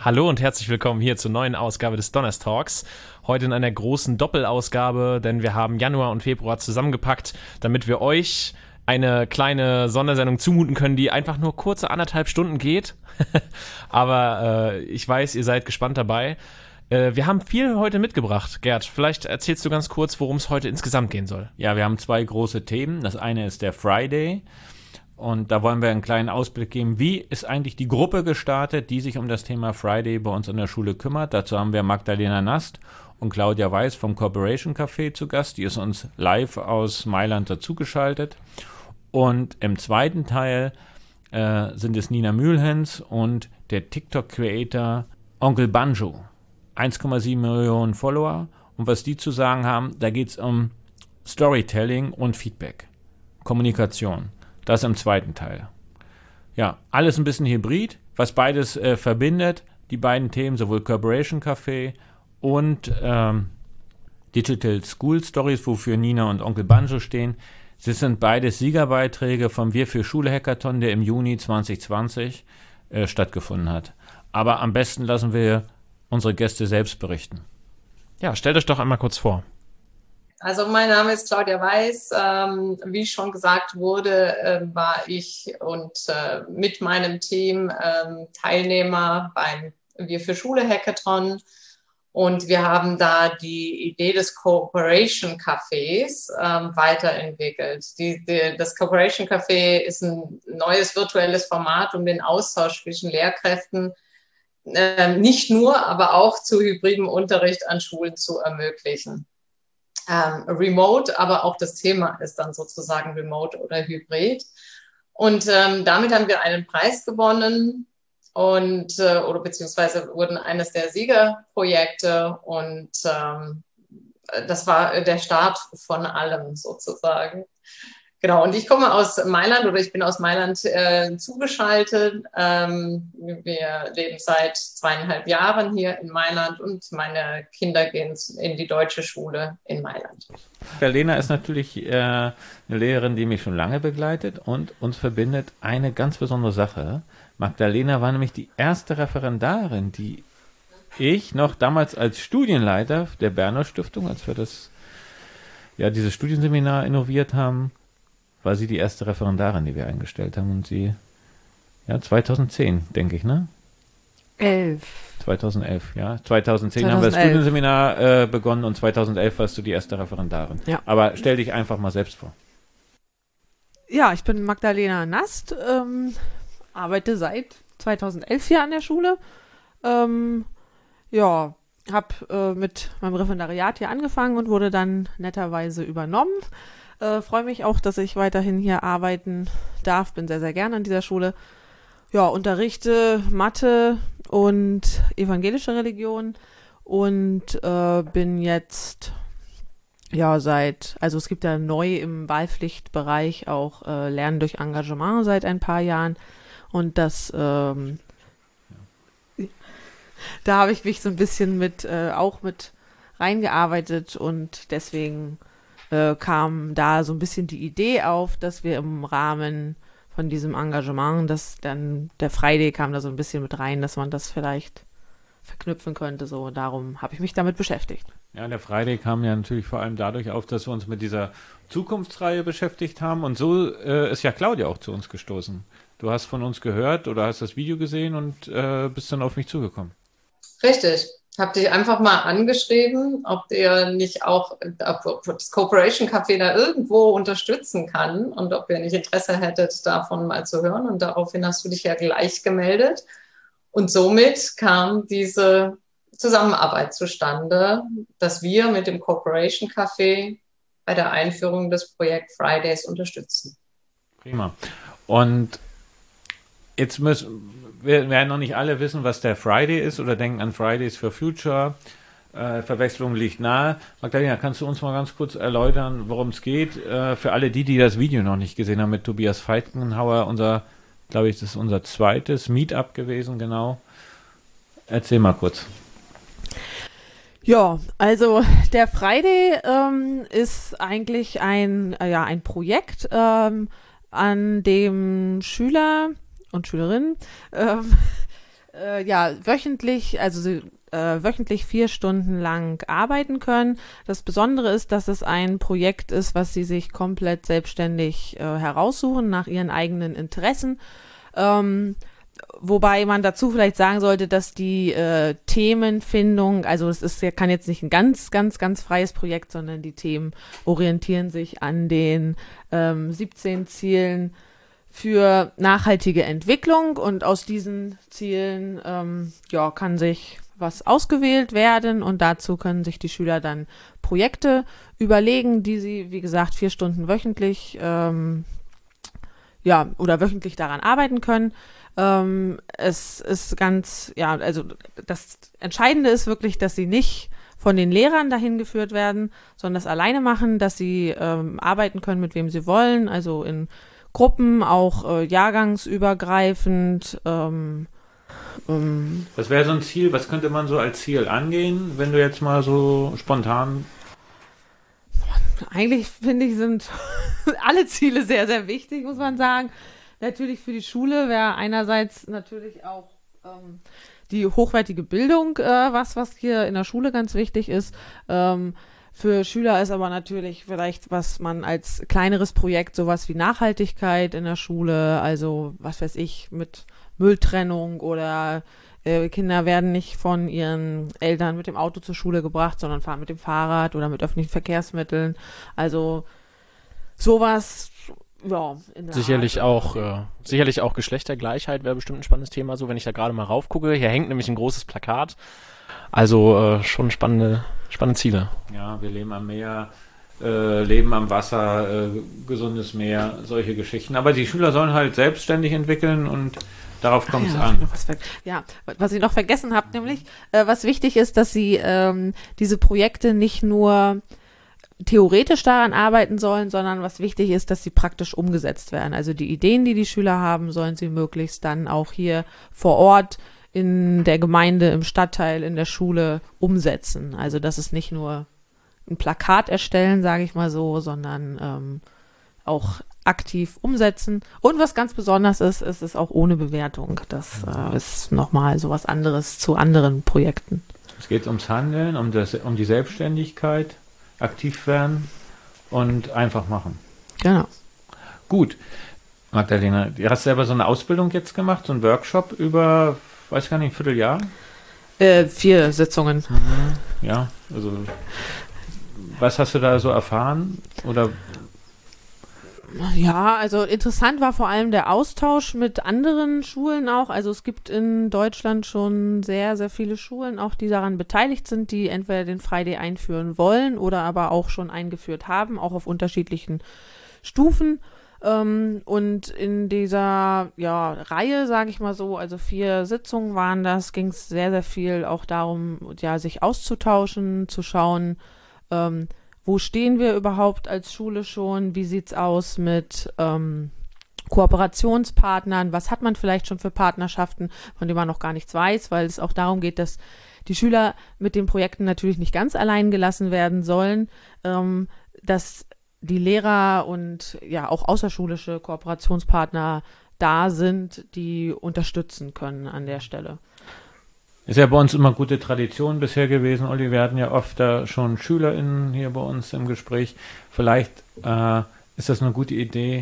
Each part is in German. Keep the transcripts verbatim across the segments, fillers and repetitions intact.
Hallo und herzlich willkommen hier zur neuen Ausgabe des Donners Talks. Heute in einer großen Doppelausgabe, denn wir haben Januar und Februar zusammengepackt, damit wir euch eine kleine Sondersendung zumuten können, die einfach nur kurze anderthalb Stunden geht. Aber äh, ich weiß, ihr seid gespannt dabei. Äh, wir haben viel heute mitgebracht. Gerd, vielleicht erzählst du ganz kurz, worum es heute insgesamt gehen soll. Ja, wir haben zwei große Themen. Das eine ist der Friday. Und da wollen wir einen kleinen Ausblick geben. Wie ist eigentlich die Gruppe gestartet, die sich um das Thema Friday bei uns an der Schule kümmert? Dazu haben wir Magdalena Nast und Claudia Weiß vom Corporation Café zu Gast. Die ist uns live aus Mailand dazugeschaltet. Und im zweiten Teil äh, sind es Nina Mühlhens und der TikTok-Creator Onkel Banjo. eins Komma sieben Millionen Follower. Und was die zu sagen haben, da geht es um Storytelling und Feedback. Kommunikation. Das im zweiten Teil. Ja, alles ein bisschen hybrid, was beides äh, verbindet, die beiden Themen, sowohl Corporation Café und ähm, Digital School Stories, wofür Nina und Onkel Banjo stehen. Das sind beides Siegerbeiträge vom Wir für Schule Hackathon, der im Juni zwanzig zwanzig äh, stattgefunden hat. Aber am besten lassen wir unsere Gäste selbst berichten. Ja, stellt euch doch einmal kurz vor. Also mein Name ist Claudia Weiß. Ähm, wie schon gesagt wurde, äh, war ich und äh, mit meinem Team äh, Teilnehmer beim Wir für Schule Hackathon. Und wir haben da die Idee des Corporation Cafés ähm, weiterentwickelt. Die, die, das Corporation Café ist ein neues virtuelles Format, um den Austausch zwischen Lehrkräften äh, nicht nur, aber auch zu hybridem Unterricht an Schulen zu ermöglichen. Ähm, remote, aber auch das Thema ist dann sozusagen remote oder hybrid. Und ähm, damit haben wir einen Preis gewonnen und äh, oder beziehungsweise wurden eines der Siegerprojekte und ähm, das war der Start von allem sozusagen. Genau, und ich komme aus Mailand oder ich bin aus Mailand äh, zugeschaltet. Ähm, wir leben seit zweieinhalb Jahren hier in Mailand und meine Kinder gehen in die deutsche Schule in Mailand. Lena ist natürlich äh, eine Lehrerin, die mich schon lange begleitet und uns verbindet eine ganz besondere Sache. Magdalena war nämlich die erste Referendarin, die ich noch damals als Studienleiter der Berner Stiftung, als wir das, ja, dieses Studienseminar innoviert haben, war sie die erste Referendarin, die wir eingestellt haben. Und sie, ja, zweitausendzehn, denke ich, ne? Elf. zweitausendelf, ja. zweitausendzehn zweitausendelf haben wir das Studienseminar äh, begonnen und zweitausendelf warst du die erste Referendarin. Ja. Aber stell dich einfach mal selbst vor. Ja, ich bin Magdalena Nast, ähm, arbeite seit zweitausendelf hier an der Schule. Ähm, ja, habe äh, mit meinem Referendariat hier angefangen und wurde dann netterweise übernommen. Äh, freue mich auch, dass ich weiterhin hier arbeiten darf. Bin sehr, sehr gerne an dieser Schule. Ja, unterrichte Mathe und evangelische Religion und äh, bin jetzt ja seit, also es gibt ja neu im Wahlpflichtbereich auch äh, Lernen durch Engagement seit ein paar Jahren und das ähm, da habe ich mich so ein bisschen mit äh, auch mit reingearbeitet und deswegen Äh, kam da so ein bisschen die Idee auf, dass wir im Rahmen von diesem Engagement, dass dann der Friday kam da so ein bisschen mit rein, dass man das vielleicht verknüpfen könnte. So, darum habe ich mich damit beschäftigt. Ja, der Friday kam ja natürlich vor allem dadurch auf, dass wir uns mit dieser Zukunftsreihe beschäftigt haben und so äh, ist ja Claudia auch zu uns gestoßen. Du hast von uns gehört oder hast das Video gesehen und äh, bist dann auf mich zugekommen. Richtig. Habe dich einfach mal angeschrieben, ob der nicht auch ob das Corporation Café da irgendwo unterstützen kann und ob ihr nicht Interesse hättet, davon mal zu hören. Und daraufhin hast du dich ja gleich gemeldet. Und somit kam diese Zusammenarbeit zustande, dass wir mit dem Corporation Café bei der Einführung des Projekt Fridays unterstützen. Prima. Und jetzt müssen wir werden noch nicht alle wissen, was der Friday ist oder denken an Fridays for Future. Äh, Verwechslung liegt nahe. Magdalena, kannst du uns mal ganz kurz erläutern, worum es geht? Äh, für alle die, die das Video noch nicht gesehen haben mit Tobias Feitgenhauer, unser, glaube ich, das ist unser zweites Meetup gewesen, genau. Erzähl mal kurz. Ja, also der Friday ähm, ist eigentlich ein, äh, ja, ein Projekt, ähm, an dem Schüler und Schülerinnen ähm, äh, ja, wöchentlich, also sie äh, wöchentlich vier Stunden lang arbeiten können. Das Besondere ist, dass es ein Projekt ist, was sie sich komplett selbstständig äh, heraussuchen, nach ihren eigenen Interessen. Ähm, wobei man dazu vielleicht sagen sollte, dass die äh, Themenfindung, also es ist ja, kann jetzt nicht ein ganz, ganz, ganz freies Projekt, sondern die Themen orientieren sich an den ähm, siebzehn Zielen für nachhaltige Entwicklung, und aus diesen Zielen ähm, ja, kann sich was ausgewählt werden, und dazu können sich die Schüler dann Projekte überlegen, die sie, wie gesagt, vier Stunden wöchentlich ähm, ja, oder wöchentlich daran arbeiten können. Ähm, es ist ganz, ja, also das Entscheidende ist wirklich, dass sie nicht von den Lehrern dahin geführt werden, sondern das alleine machen, dass sie ähm, arbeiten können, mit wem sie wollen, also in Gruppen, auch äh, jahrgangsübergreifend. Ähm, ähm, Was wäre so ein Ziel, was könnte man so als Ziel angehen, wenn du jetzt mal so spontan... Eigentlich finde ich, sind alle Ziele sehr, sehr wichtig, muss man sagen. Natürlich für die Schule wäre einerseits natürlich auch ähm, die hochwertige Bildung äh, was, was hier in der Schule ganz wichtig ist. Ähm, für Schüler ist aber natürlich vielleicht, was man als kleineres Projekt, sowas wie Nachhaltigkeit in der Schule, also was weiß ich, mit Mülltrennung oder äh, Kinder werden nicht von ihren Eltern mit dem Auto zur Schule gebracht, sondern fahren mit dem Fahrrad oder mit öffentlichen Verkehrsmitteln. Also sowas, ja. In der Sicherlich Art. auch, äh, sicherlich auch Geschlechtergleichheit wäre bestimmt ein spannendes Thema, so wenn ich da gerade mal raufgucke. Hier hängt nämlich ein großes Plakat. Also äh, schon spannende, spannende Ziele. Ja, wir leben am Meer, äh, leben am Wasser, äh, gesundes Meer, solche Geschichten. Aber die Schüler sollen halt selbstständig entwickeln, und darauf kommt es ja, an. Was ja, was ich noch vergessen habe, nämlich, äh, was wichtig ist, dass sie ähm, diese Projekte nicht nur theoretisch daran arbeiten sollen, sondern was wichtig ist, dass sie praktisch umgesetzt werden. Also die Ideen, die die Schüler haben, sollen sie möglichst dann auch hier vor Ort in der Gemeinde, im Stadtteil, in der Schule umsetzen. Also das ist nicht nur ein Plakat erstellen, sage ich mal so, sondern ähm, auch aktiv umsetzen. Und was ganz besonders ist, ist es auch ohne Bewertung. Das äh, ist nochmal so was anderes zu anderen Projekten. Es geht ums Handeln, um, das, um die Selbstständigkeit, aktiv werden und einfach machen. Genau. Gut. Magdalena, du hast selber so eine Ausbildung jetzt gemacht, so einen Workshop über, weiß gar nicht, ein Vierteljahr? Äh, vier Sitzungen. Ja, also was hast du da so erfahren? Oder Ja, also interessant war vor allem der Austausch mit anderen Schulen auch. Also es gibt in Deutschland schon sehr, sehr viele Schulen, auch die daran beteiligt sind, die entweder den Friday einführen wollen oder aber auch schon eingeführt haben, auch auf unterschiedlichen Stufen. Ähm, und in dieser ja, Reihe, sage ich mal so, also vier Sitzungen waren das, ging es sehr, sehr viel auch darum, ja, sich auszutauschen, zu schauen, ähm, wo stehen wir überhaupt als Schule schon? Wie sieht's aus mit ähm, Kooperationspartnern? Was hat man vielleicht schon für Partnerschaften, von denen man noch gar nichts weiß, weil es auch darum geht, dass die Schüler mit den Projekten natürlich nicht ganz allein gelassen werden sollen, ähm, dass die Lehrer und ja auch außerschulische Kooperationspartner da sind, die unterstützen können an der Stelle. ist ja bei uns immer gute Tradition bisher gewesen, Olli. Wir hatten ja oft da schon SchülerInnen hier bei uns im Gespräch. Vielleicht äh, ist das eine gute Idee,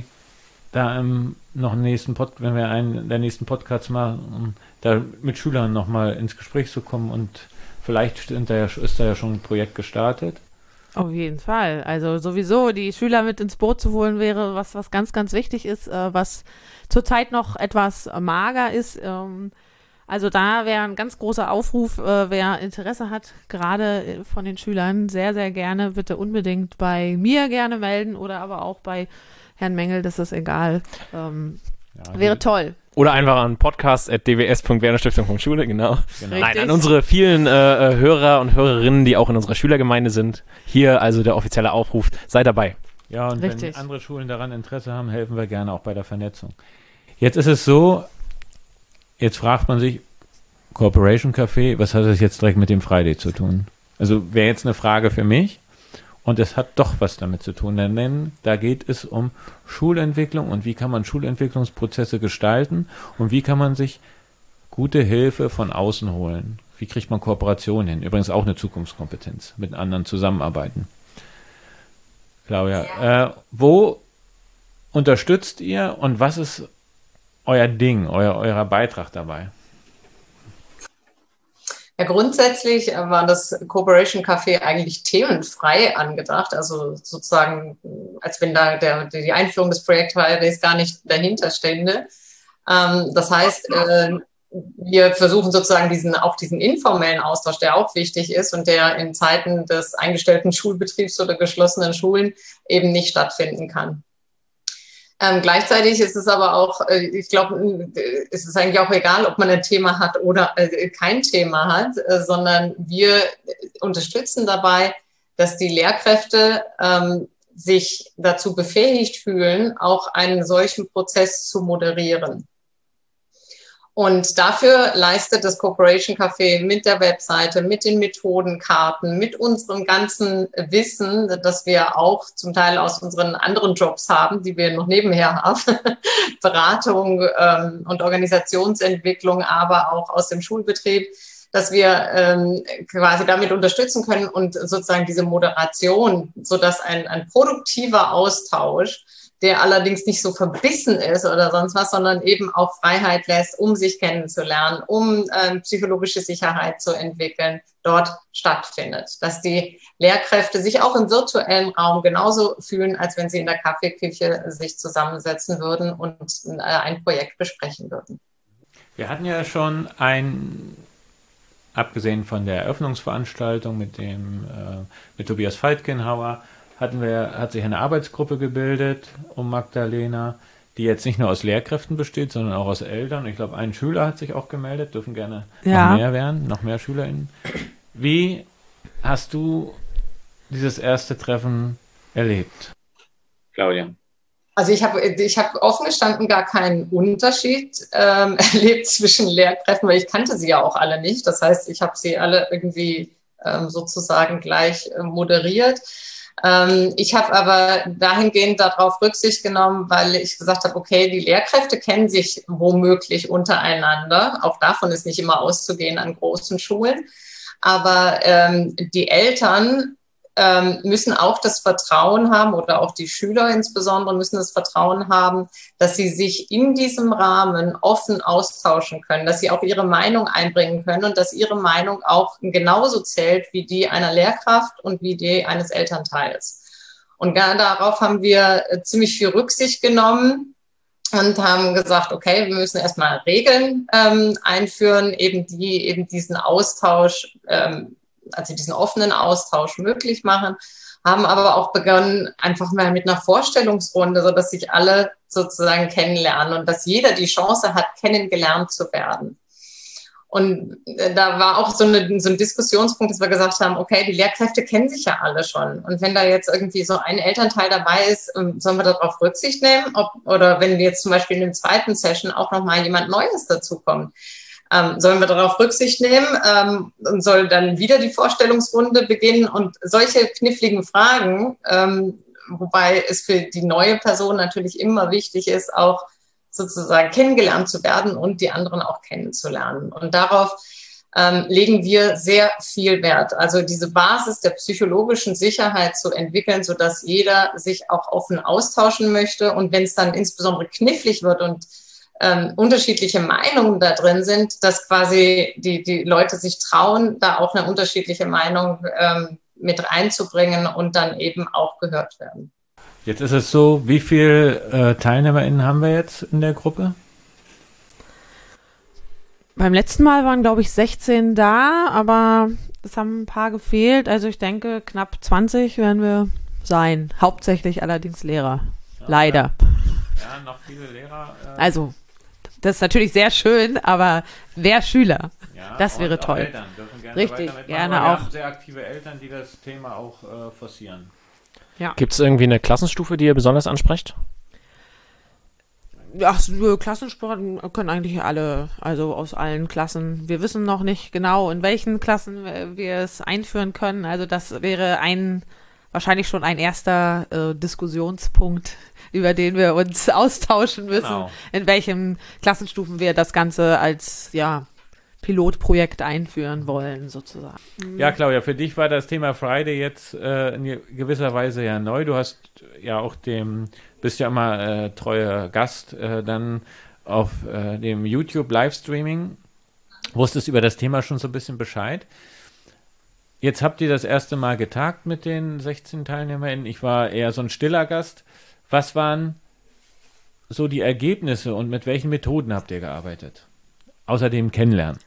da im noch nächsten Pod, wenn wir einen der nächsten Podcasts machen, um da mit Schülern nochmal ins Gespräch zu kommen, und vielleicht sind da ja, ist da ja schon ein Projekt gestartet. Auf jeden Fall. Also sowieso die Schüler mit ins Boot zu holen wäre was, was ganz, ganz wichtig ist, äh, was zurzeit noch etwas mager ist. Ähm, Also da wäre ein ganz großer Aufruf, äh, wer Interesse hat, gerade äh, von den Schülern, sehr, sehr gerne, bitte unbedingt bei mir gerne melden oder aber auch bei Herrn Mengel, das ist egal. Ähm, Ja, wäre toll. Oder einfach an podcast at d w s punkt werner stiftung punkt schule, genau. genau. Nein, an unsere vielen äh, Hörer und Hörerinnen, die auch in unserer Schülergemeinde sind. Hier also der offizielle Aufruf, sei dabei. Ja, und Richtig. wenn andere Schulen daran Interesse haben, helfen wir gerne auch bei der Vernetzung. Jetzt ist es so, jetzt fragt man sich, Corporation Café, was hat das jetzt direkt mit dem Friday zu tun? Also wäre jetzt eine Frage für mich, und es hat doch was damit zu tun, denn da geht es um Schulentwicklung und wie kann man Schulentwicklungsprozesse gestalten und wie kann man sich gute Hilfe von außen holen? Wie kriegt man Kooperation hin? Übrigens auch eine Zukunftskompetenz, mit anderen zusammenarbeiten. Claudia, äh, wo unterstützt ihr und was ist euer Ding, euer, euer Beitrag dabei? Ja, grundsätzlich war das Cooperation Café eigentlich themenfrei angedacht, also sozusagen, als wenn da der, die Einführung des Projekt Fridays gar nicht dahinter stände. Ähm, das heißt, äh, wir versuchen sozusagen diesen, auch diesen informellen Austausch, der auch wichtig ist und der in Zeiten des eingestellten Schulbetriebs oder geschlossenen Schulen eben nicht stattfinden kann. Ähm, gleichzeitig ist es aber auch, äh, ich glaube, es ist eigentlich auch egal, ob man ein Thema hat oder äh, kein Thema hat, äh, sondern wir unterstützen dabei, dass die Lehrkräfte ähm, sich dazu befähigt fühlen, auch einen solchen Prozess zu moderieren. Und dafür leistet das Cooperation Café mit der Webseite, mit den Methodenkarten, mit unserem ganzen Wissen, das wir auch zum Teil aus unseren anderen Jobs haben, die wir noch nebenher haben, Beratung ähm, und Organisationsentwicklung, aber auch aus dem Schulbetrieb, dass wir ähm, quasi damit unterstützen können und sozusagen diese Moderation, sodass ein, ein produktiver Austausch, der allerdings nicht so verbissen ist oder sonst was, sondern eben auch Freiheit lässt, um sich kennenzulernen, um ähm, psychologische Sicherheit zu entwickeln, dort stattfindet. Dass die Lehrkräfte sich auch im virtuellen Raum genauso fühlen, als wenn sie in der Kaffeeküche sich zusammensetzen würden und äh, ein Projekt besprechen würden. Wir hatten ja schon ein, abgesehen von der Eröffnungsveranstaltung mit dem äh, mit Tobias Faltgenhauer, hatten wir, hat sich eine Arbeitsgruppe gebildet um Magdalena, die jetzt nicht nur aus Lehrkräften besteht, sondern auch aus Eltern. Ich glaube, ein Schüler hat sich auch gemeldet, dürfen gerne Ja. noch mehr werden, noch mehr SchülerInnen. Wie hast du dieses erste Treffen erlebt, Claudia? Also ich habe ich hab offen gestanden gar keinen Unterschied ähm, erlebt zwischen Lehrkräften, weil ich kannte sie ja auch alle nicht. Das heißt, ich habe sie alle irgendwie ähm, sozusagen gleich äh, moderiert. Ähm, ich habe aber dahingehend darauf Rücksicht genommen, weil ich gesagt habe, okay, die Lehrkräfte kennen sich womöglich untereinander. Auch davon ist nicht immer auszugehen an großen Schulen. Aber ähm, die Eltern ähm, müssen auch das Vertrauen haben, oder auch die Schüler insbesondere müssen das Vertrauen haben, dass sie sich in diesem Rahmen offen austauschen können, dass sie auch ihre Meinung einbringen können und dass ihre Meinung auch genauso zählt wie die einer Lehrkraft und wie die eines Elternteils. Und gar darauf haben wir ziemlich viel Rücksicht genommen und haben gesagt, okay, wir müssen erstmal Regeln ähm, einführen, eben die eben diesen Austausch, ähm, also diesen offenen Austausch möglich machen, haben aber auch begonnen, einfach mal mit einer Vorstellungsrunde, so dass sich alle sozusagen kennenlernen und dass jeder die Chance hat, kennengelernt zu werden. Und da war auch so, eine, so ein Diskussionspunkt, dass wir gesagt haben, okay, die Lehrkräfte kennen sich ja alle schon. Und wenn da jetzt irgendwie so ein Elternteil dabei ist, sollen wir darauf Rücksicht nehmen? Ob, oder wenn jetzt zum Beispiel in dem zweiten Session auch nochmal jemand Neues dazukommt, ähm, sollen wir darauf Rücksicht nehmen? Ähm, und soll dann wieder die Vorstellungsrunde beginnen? Und solche kniffligen Fragen, ähm, wobei es für die neue Person natürlich immer wichtig ist, auch sozusagen kennengelernt zu werden und die anderen auch kennenzulernen. Und darauf ähm, legen wir sehr viel Wert. Also diese Basis der psychologischen Sicherheit zu entwickeln, sodass jeder sich auch offen austauschen möchte. Und wenn es dann insbesondere knifflig wird und ähm, unterschiedliche Meinungen da drin sind, dass quasi die, die Leute sich trauen, da auch eine unterschiedliche Meinung ähm, mit reinzubringen und dann eben auch gehört werden. Jetzt ist es so, wie viele äh, TeilnehmerInnen haben wir jetzt in der Gruppe? Beim letzten Mal waren, glaube ich, sechzehn da, aber es haben ein paar gefehlt. Also ich denke, knapp zwanzig werden wir sein. Hauptsächlich allerdings Lehrer. Ja, Leider. Ja, noch viele Lehrer. Äh, Also, das ist natürlich sehr schön, aber wer Schüler? ja, das wäre und auch toll. Eltern dürfen gerne Richtig, weiter mitmachen, gerne aber wir auch. haben sehr aktive Eltern, die das Thema auch äh, forcieren. Ja. Gibt es irgendwie eine Klassenstufe, die ihr besonders ansprecht? Ach, so Klassensport können eigentlich alle, also aus allen Klassen. Wir wissen noch nicht genau, in welchen Klassen wir es einführen können. Also das wäre ein wahrscheinlich schon ein erster äh, Diskussionspunkt, über den wir uns austauschen müssen, Genau. in welchen Klassenstufen wir das Ganze als ja, Pilotprojekt einführen wollen, sozusagen. Ja, Claudia, für dich war das Thema Friday jetzt äh, in gewisser Weise ja neu. Du hast ja auch dem, bist ja immer äh, treuer Gast äh, dann auf äh, dem YouTube-Livestreaming. Wusstest über das Thema schon so ein bisschen Bescheid. Jetzt habt ihr das erste Mal getagt mit den sechzehn TeilnehmerInnen. Ich war eher so ein stiller Gast. Was waren so die Ergebnisse und mit welchen Methoden habt ihr gearbeitet? Außerdem kennenlernen.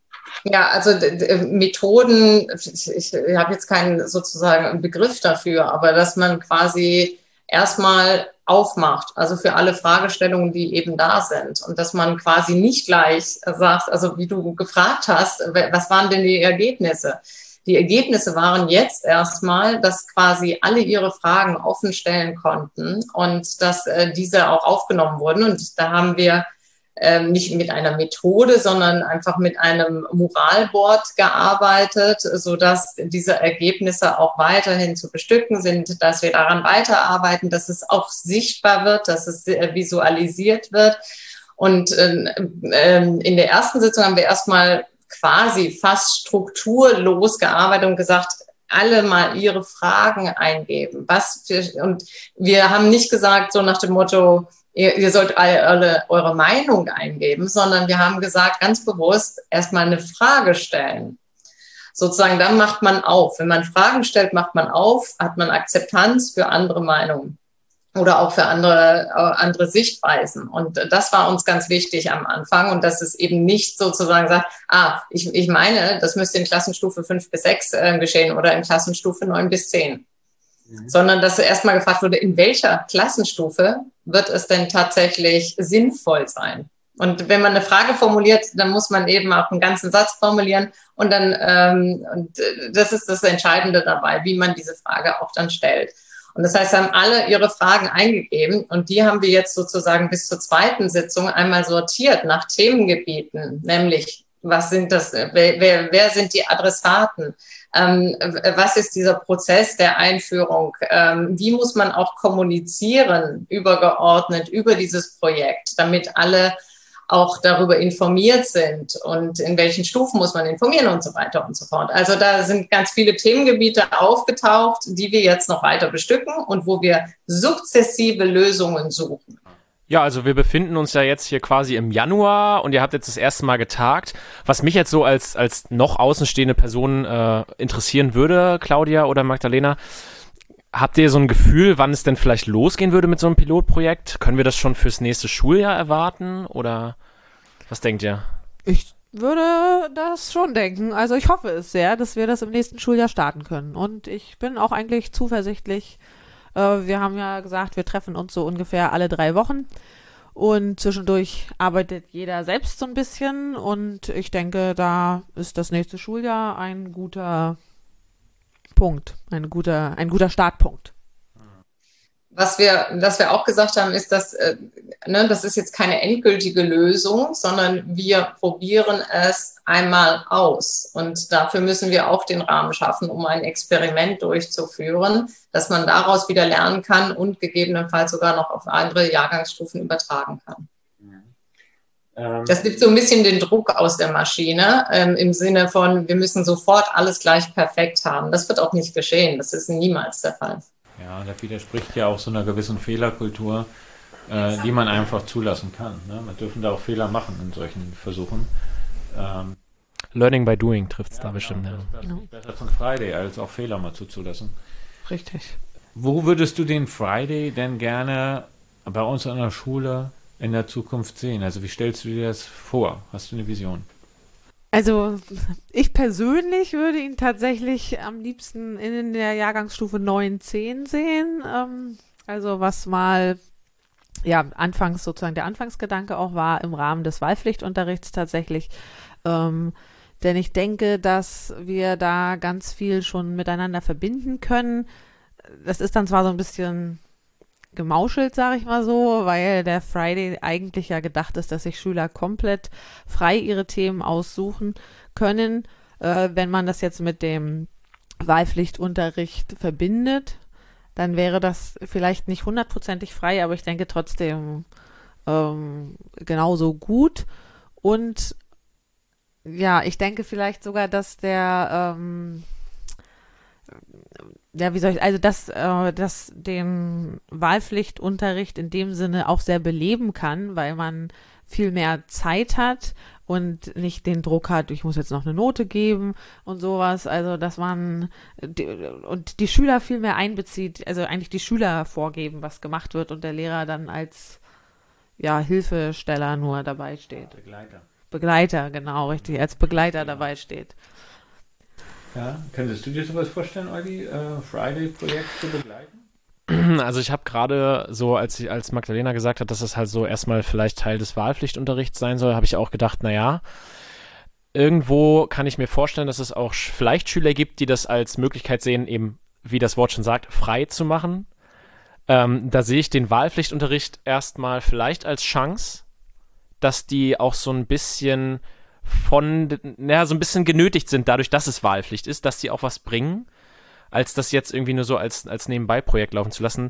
Ja, also d- d- Methoden, ich, ich habe jetzt keinen sozusagen Begriff dafür, aber dass man quasi erstmal aufmacht, also für alle Fragestellungen, die eben da sind und dass man quasi nicht gleich sagt, also wie du gefragt hast, w- was waren denn die Ergebnisse? Die Ergebnisse waren jetzt erstmal, dass quasi alle ihre Fragen offen stellen konnten und dass äh, diese auch aufgenommen wurden. Und da haben wir ähm, nicht mit einer Methode, sondern einfach mit einem Moralboard gearbeitet, sodass diese Ergebnisse auch weiterhin zu bestücken sind, dass wir daran weiterarbeiten, dass es auch sichtbar wird, dass es äh, visualisiert wird. Und ähm, ähm, in der ersten Sitzung haben wir erstmal quasi fast strukturlos gearbeitet und gesagt, alle mal ihre Fragen eingeben. Was für, und wir haben nicht gesagt, so nach dem Motto, ihr, ihr sollt alle, alle eure Meinung eingeben, sondern wir haben gesagt, ganz bewusst erstmal eine Frage stellen. Sozusagen, dann macht man auf. Wenn man Fragen stellt, macht man auf, hat man Akzeptanz für andere Meinungen oder auch für andere, äh, andere Sichtweisen. Und das war uns ganz wichtig am Anfang. Und dass es eben nicht sozusagen sagt, ah, ich, ich meine, das müsste in Klassenstufe fünf bis sechs äh, geschehen oder in Klassenstufe neun bis zehn. Mhm. Sondern dass erstmal gefragt wurde, in welcher Klassenstufe wird es denn tatsächlich sinnvoll sein? Und wenn man eine Frage formuliert, dann muss man eben auch einen ganzen Satz formulieren. Und dann, ähm, und das ist das Entscheidende dabei, wie man diese Frage auch dann stellt. Und das heißt, haben alle ihre Fragen eingegeben und die haben wir jetzt sozusagen bis zur zweiten Sitzung einmal sortiert nach Themengebieten, nämlich was sind das, wer, wer, wer sind die Adressaten, ähm, was ist dieser Prozess der Einführung, ähm, wie muss man auch kommunizieren übergeordnet über dieses Projekt, damit alle auch darüber informiert sind und in welchen Stufen muss man informieren und so weiter und so fort. Also da sind ganz viele Themengebiete aufgetaucht, die wir jetzt noch weiter bestücken und wo wir sukzessive Lösungen suchen. Ja, also wir befinden uns ja jetzt hier quasi im Januar und ihr habt jetzt das erste Mal getagt. Was mich jetzt so als, als noch außenstehende Person äh, interessieren würde, Claudia oder Magdalena, habt ihr so ein Gefühl, wann es denn vielleicht losgehen würde mit so einem Pilotprojekt? Können wir das schon fürs nächste Schuljahr erwarten oder was denkt ihr? Ich würde das schon denken. Also ich hoffe es sehr, dass wir das im nächsten Schuljahr starten können. Und ich bin auch eigentlich zuversichtlich. Äh, wir haben ja gesagt, wir treffen uns so ungefähr alle drei Wochen. Und zwischendurch arbeitet jeder selbst so ein bisschen. Und ich denke, da ist das nächste Schuljahr ein guter Punkt, ein guter, ein guter Startpunkt. Was wir, was wir auch gesagt haben, ist, dass äh, ne, das ist jetzt keine endgültige Lösung, sondern wir probieren es einmal aus. Und dafür müssen wir auch den Rahmen schaffen, um ein Experiment durchzuführen, dass man daraus wieder lernen kann und gegebenenfalls sogar noch auf andere Jahrgangsstufen übertragen kann. Das nimmt so ein bisschen den Druck aus der Maschine, ähm, im Sinne von, wir müssen sofort alles gleich perfekt haben. Das wird auch nicht geschehen. Das ist niemals der Fall. Ja, das widerspricht ja auch so einer gewissen Fehlerkultur, äh, die man einfach zulassen kann. Ne? Man dürfen da auch Fehler machen in solchen Versuchen. Ähm, Learning by doing trifft es ja, da genau, bestimmt. das, Ja. das ist besser zum Friday, als auch Fehler mal zuzulassen. Richtig. Wo würdest du den Friday denn gerne bei uns an der Schule in der Zukunft sehen? Also wie stellst du dir das vor? Hast du eine Vision? Also ich persönlich würde ihn tatsächlich am liebsten in der Jahrgangsstufe neun zehn sehen. Ähm, also was mal ja anfangs sozusagen der Anfangsgedanke auch war im Rahmen des Wahlpflichtunterrichts tatsächlich. Ähm, denn ich denke, dass wir da ganz viel schon miteinander verbinden können. Das ist dann zwar so ein bisschen gemauschelt, sage ich mal so, weil der Friday eigentlich ja gedacht ist, dass sich Schüler komplett frei ihre Themen aussuchen können, äh, wenn man das jetzt mit dem Wahlpflichtunterricht verbindet. dann wäre das vielleicht nicht hundertprozentig frei, aber ich denke trotzdem ähm, genauso gut. Und ja, ich denke vielleicht sogar, dass der, ähm, ja, wie soll ich, also dass, äh, dass den Wahlpflichtunterricht in dem Sinne auch sehr beleben kann, weil man viel mehr Zeit hat und nicht den Druck hat, ich muss jetzt noch eine Note geben und sowas. Also, dass man die, und die Schüler viel mehr einbezieht, also eigentlich die Schüler vorgeben, was gemacht wird und der Lehrer dann als ja, Hilfesteller nur dabei steht. Begleiter. Begleiter, genau, richtig, als Begleiter dabei steht. Ja, könntest du dir sowas vorstellen, Olli, äh, Friday-Projekt zu begleiten? Also ich habe gerade so, als, ich, als Magdalena gesagt hat, dass es halt so erstmal vielleicht Teil des Wahlpflichtunterrichts sein soll, habe ich auch gedacht, naja, irgendwo kann ich mir vorstellen, dass es auch vielleicht Schüler gibt, die das als Möglichkeit sehen, eben, wie das Wort schon sagt, frei zu machen. Ähm, da sehe ich den Wahlpflichtunterricht erstmal vielleicht als Chance, dass die auch so ein bisschen von, naja, so ein bisschen genötigt sind, dadurch, dass es Wahlpflicht ist, dass die auch was bringen, als das jetzt irgendwie nur so als, als Nebenbei-Projekt laufen zu lassen.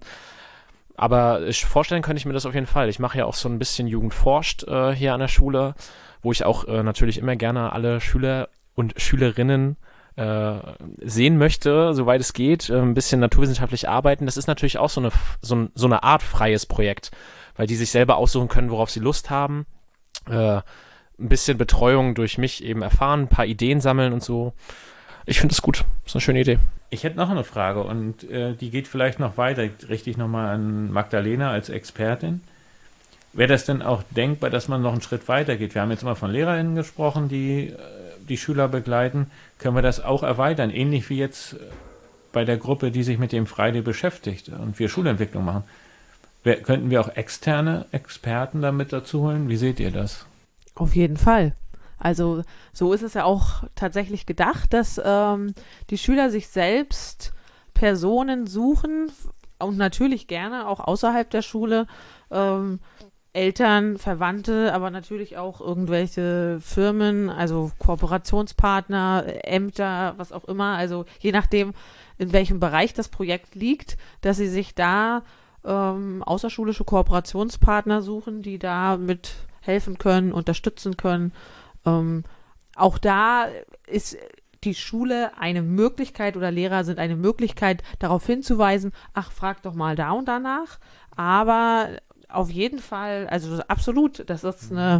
Aber ich, vorstellen könnte ich mir das auf jeden Fall. Ich mache ja auch so ein bisschen Jugend forscht äh, hier an der Schule, wo ich auch äh, natürlich immer gerne alle Schüler und Schülerinnen äh, sehen möchte, soweit es geht, äh, ein bisschen naturwissenschaftlich arbeiten. Das ist natürlich auch so eine, so, so eine Art freies Projekt, weil die sich selber aussuchen können, worauf sie Lust haben. Äh, ein bisschen Betreuung durch mich eben erfahren, ein paar Ideen sammeln und so. Ich finde es gut. Das ist eine schöne Idee. Ich hätte noch eine Frage und äh, die geht vielleicht noch weiter, richtig nochmal an Magdalena als Expertin. Wäre das denn auch denkbar, dass man noch einen Schritt weiter geht? Wir haben jetzt immer von LehrerInnen gesprochen, die äh, die Schüler begleiten. Können wir das auch erweitern? Ähnlich wie jetzt äh, bei der Gruppe, die sich mit dem Friday beschäftigt und wir Schulentwicklung machen. Wer, könnten wir auch externe Experten damit dazu holen? Wie seht ihr das? Auf jeden Fall. Also so ist es ja auch tatsächlich gedacht, dass ähm, die Schüler sich selbst Personen suchen und natürlich gerne auch außerhalb der Schule, ähm, Eltern, Verwandte, aber natürlich auch irgendwelche Firmen, also Kooperationspartner, Ämter, was auch immer, also je nachdem, in welchem Bereich das Projekt liegt, dass sie sich da ähm, außerschulische Kooperationspartner suchen, die da mit helfen können, unterstützen können. Ähm, auch da ist die Schule eine Möglichkeit oder Lehrer sind eine Möglichkeit, darauf hinzuweisen, ach, frag doch mal da und danach. Aber auf jeden Fall, also absolut, das ist eine,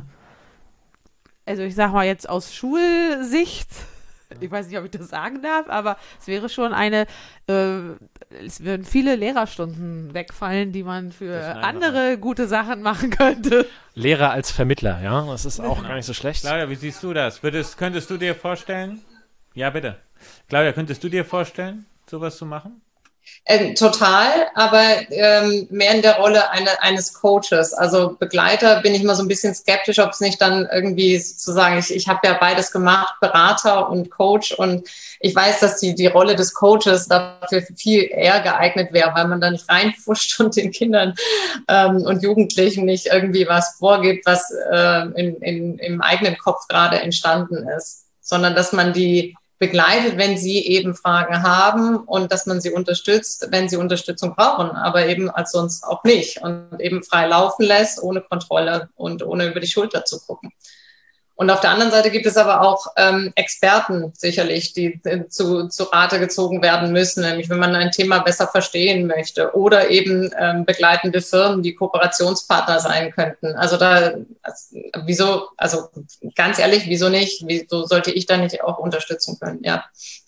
also ich sag mal jetzt aus Schulsicht, ich weiß nicht, ob ich das sagen darf, aber es wäre schon eine, äh, es würden viele Lehrerstunden wegfallen, die man für andere gute Sachen machen könnte. Lehrer als Vermittler, ja, das ist auch gar nicht so schlecht. Claudia, wie siehst du das? Würdest, könntest du dir vorstellen? Ja, bitte. Claudia, könntest du dir vorstellen, sowas zu machen? Ähm, total, aber ähm, mehr in der Rolle eine, eines Coaches. Also Begleiter bin ich immer so ein bisschen skeptisch, ob es nicht dann irgendwie sozusagen, ich, ich habe ja beides gemacht, Berater und Coach, und ich weiß, dass die, die Rolle des Coaches dafür viel eher geeignet wäre, weil man da nicht reinfuscht und den Kindern ähm, und Jugendlichen nicht irgendwie was vorgibt, was äh, in, in, im eigenen Kopf gerade entstanden ist, sondern dass man die begleitet, wenn sie eben Fragen haben, und dass man sie unterstützt, wenn sie Unterstützung brauchen, aber eben als sonst auch nicht, und eben frei laufen lässt, ohne Kontrolle und ohne über die Schulter zu gucken. Und auf der anderen Seite gibt es aber auch ähm, Experten sicherlich, die äh, zu, zu Rate gezogen werden müssen, nämlich wenn man ein Thema besser verstehen möchte, oder eben ähm, begleitende Firmen, die Kooperationspartner sein könnten. Also da, also, wieso, also ganz ehrlich, wieso nicht? Wieso sollte ich da nicht auch unterstützen können? Ja.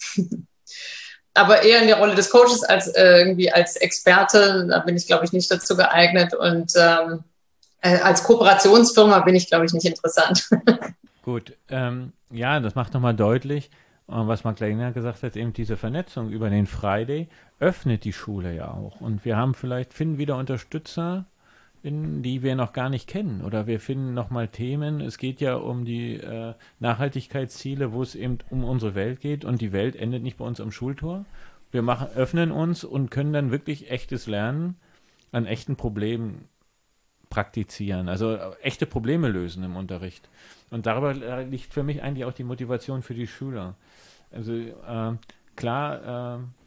Aber eher in der Rolle des Coaches als äh, irgendwie als Experte, da bin ich, glaube ich, nicht dazu geeignet, und ähm, als Kooperationsfirma bin ich, glaube ich, nicht interessant. Gut, ähm, ja, das macht nochmal deutlich, was Magdalena gesagt hat, eben diese Vernetzung über den Friday öffnet die Schule ja auch. Und wir haben vielleicht, finden wieder Unterstützer, in, die wir noch gar nicht kennen. Oder wir finden nochmal Themen. Es geht ja um die äh, Nachhaltigkeitsziele, wo es eben um unsere Welt geht. Und die Welt endet nicht bei uns am Schultor. Wir machen, öffnen uns und können dann wirklich echtes Lernen an echten Problemen praktizieren, also echte Probleme lösen im Unterricht. Und darüber liegt für mich eigentlich auch die Motivation für die Schüler. Also äh, klar, äh,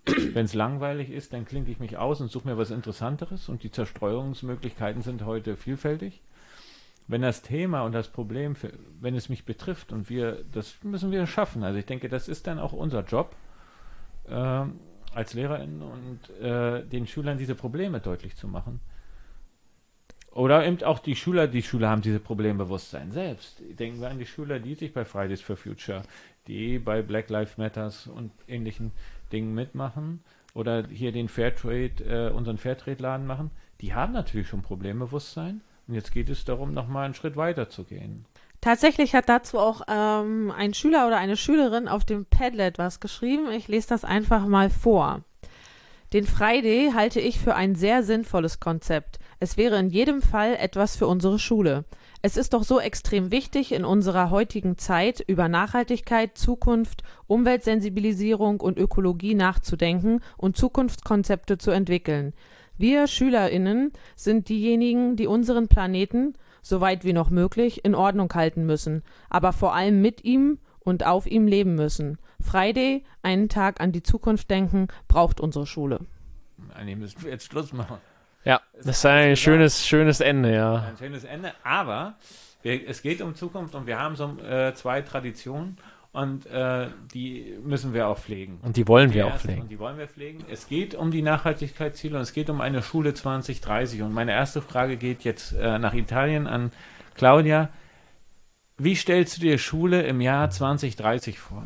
Wenn es langweilig ist, dann klinke ich mich aus und suche mir was Interessanteres und die Zerstreuungsmöglichkeiten sind heute vielfältig. Wenn das Thema und das Problem, für, wenn es mich betrifft und wir, das müssen wir schaffen. Also ich denke, das ist dann auch unser Job äh, als LehrerInnen und äh, den Schülern diese Probleme deutlich zu machen. Oder eben auch die Schüler, die Schüler haben diese Problembewusstsein selbst. Denken wir an die Schüler, die sich bei Fridays for Future, die bei Black Lives Matters und ähnlichen Dingen mitmachen oder hier den Fairtrade, äh, unseren Fairtrade-Laden machen. Die haben natürlich schon Problembewusstsein. Und jetzt geht es darum, nochmal einen Schritt weiter zu gehen. Tatsächlich hat dazu auch ähm, ein Schüler oder eine Schülerin auf dem Padlet was geschrieben. Ich lese das einfach mal vor. Den Friday halte ich für ein sehr sinnvolles Konzept. Es wäre in jedem Fall etwas für unsere Schule. Es ist doch so extrem wichtig, in unserer heutigen Zeit über Nachhaltigkeit, Zukunft, Umweltsensibilisierung und Ökologie nachzudenken und Zukunftskonzepte zu entwickeln. Wir SchülerInnen sind diejenigen, die unseren Planeten, soweit wie noch möglich, in Ordnung halten müssen, aber vor allem mit ihm und auf ihm leben müssen. Friday, einen Tag an die Zukunft denken, braucht unsere Schule. Eigentlich müssen wir jetzt Schluss machen. Ja, das ist ein schönes, schönes Ende, ja. Ein schönes Ende, aber wir, es geht um Zukunft und wir haben so äh, zwei Traditionen. Und äh, die müssen wir auch pflegen. Und die wollen wir die auch pflegen. Und die wollen wir pflegen. Es geht um die Nachhaltigkeitsziele und es geht um eine Schule zwanzig dreißig. Und meine erste Frage geht jetzt äh, nach Italien an Claudia. Wie stellst du dir Schule im Jahr zwanzig dreißig vor?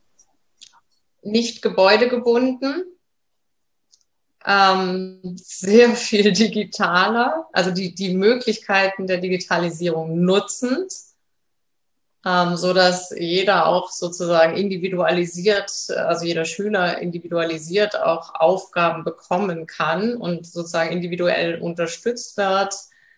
Nicht gebäudegebunden, ähm, sehr viel digitaler, also die, die Möglichkeiten der Digitalisierung nutzend. Ähm, so dass jeder auch sozusagen individualisiert, also jeder Schüler individualisiert auch Aufgaben bekommen kann und sozusagen individuell unterstützt wird.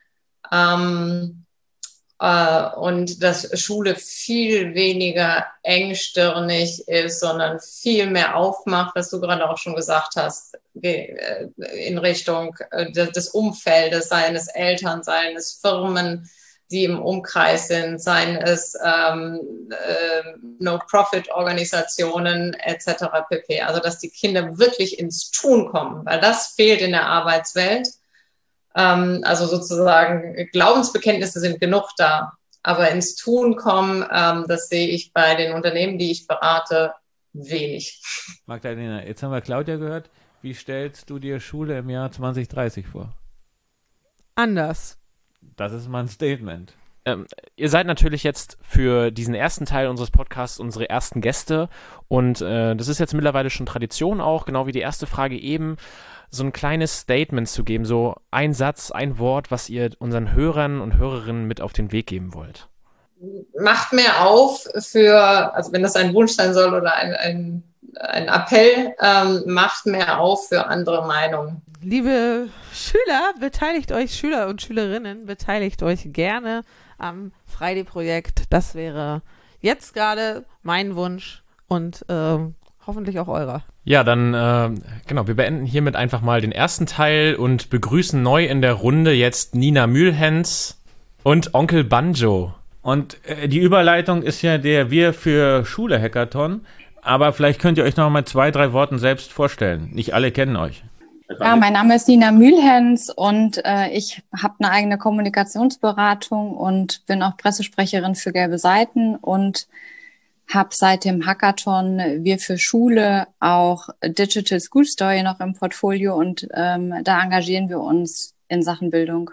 Ähm, äh, und dass Schule viel weniger engstirnig ist, sondern viel mehr aufmacht, was du gerade auch schon gesagt hast, in Richtung des Umfeldes, seines Eltern, seines Firmen, die im Umkreis sind, seien es ähm, äh, No-Profit-Organisationen et cetera pp. Also dass die Kinder wirklich ins Tun kommen, weil das fehlt in der Arbeitswelt. Ähm, also sozusagen Glaubensbekenntnisse sind genug da, aber ins Tun kommen, ähm, das sehe ich bei den Unternehmen, die ich berate, wenig. Magdalena, jetzt haben wir Claudia gehört. Wie stellst du dir Schule im Jahr zwanzig dreißig vor? Anders. Das ist mal ein Statement. Ähm, ihr seid natürlich jetzt für diesen ersten Teil unseres Podcasts unsere ersten Gäste und äh, das ist jetzt mittlerweile schon Tradition auch, genau wie die erste Frage eben, so ein kleines Statement zu geben, so ein Satz, ein Wort, was ihr unseren Hörern und Hörerinnen mit auf den Weg geben wollt. Macht mehr auf für, also wenn das ein Wunsch sein soll oder ein, ein, ein Appell, ähm, macht mehr auf für andere Meinungen. Liebe Schüler, beteiligt euch, Schüler und Schülerinnen, beteiligt euch gerne am Friday-Projekt. Das wäre jetzt gerade mein Wunsch und äh, hoffentlich auch eurer. Ja, dann, äh, genau, wir beenden hiermit einfach mal den ersten Teil und begrüßen neu in der Runde jetzt Nina Mühlhens und Onkel Banjo. Und äh, die Überleitung ist ja der Wir für Schule Hackathon, aber vielleicht könnt ihr euch noch mal zwei, drei Worten selbst vorstellen. Nicht alle kennen euch. Ja, mein Name ist Nina Mühlhens und äh, ich habe eine eigene Kommunikationsberatung und bin auch Pressesprecherin für Gelbe Seiten und habe seit dem Hackathon Wir für Schule auch Digital School Story noch im Portfolio und ähm, da engagieren wir uns in Sachen Bildung.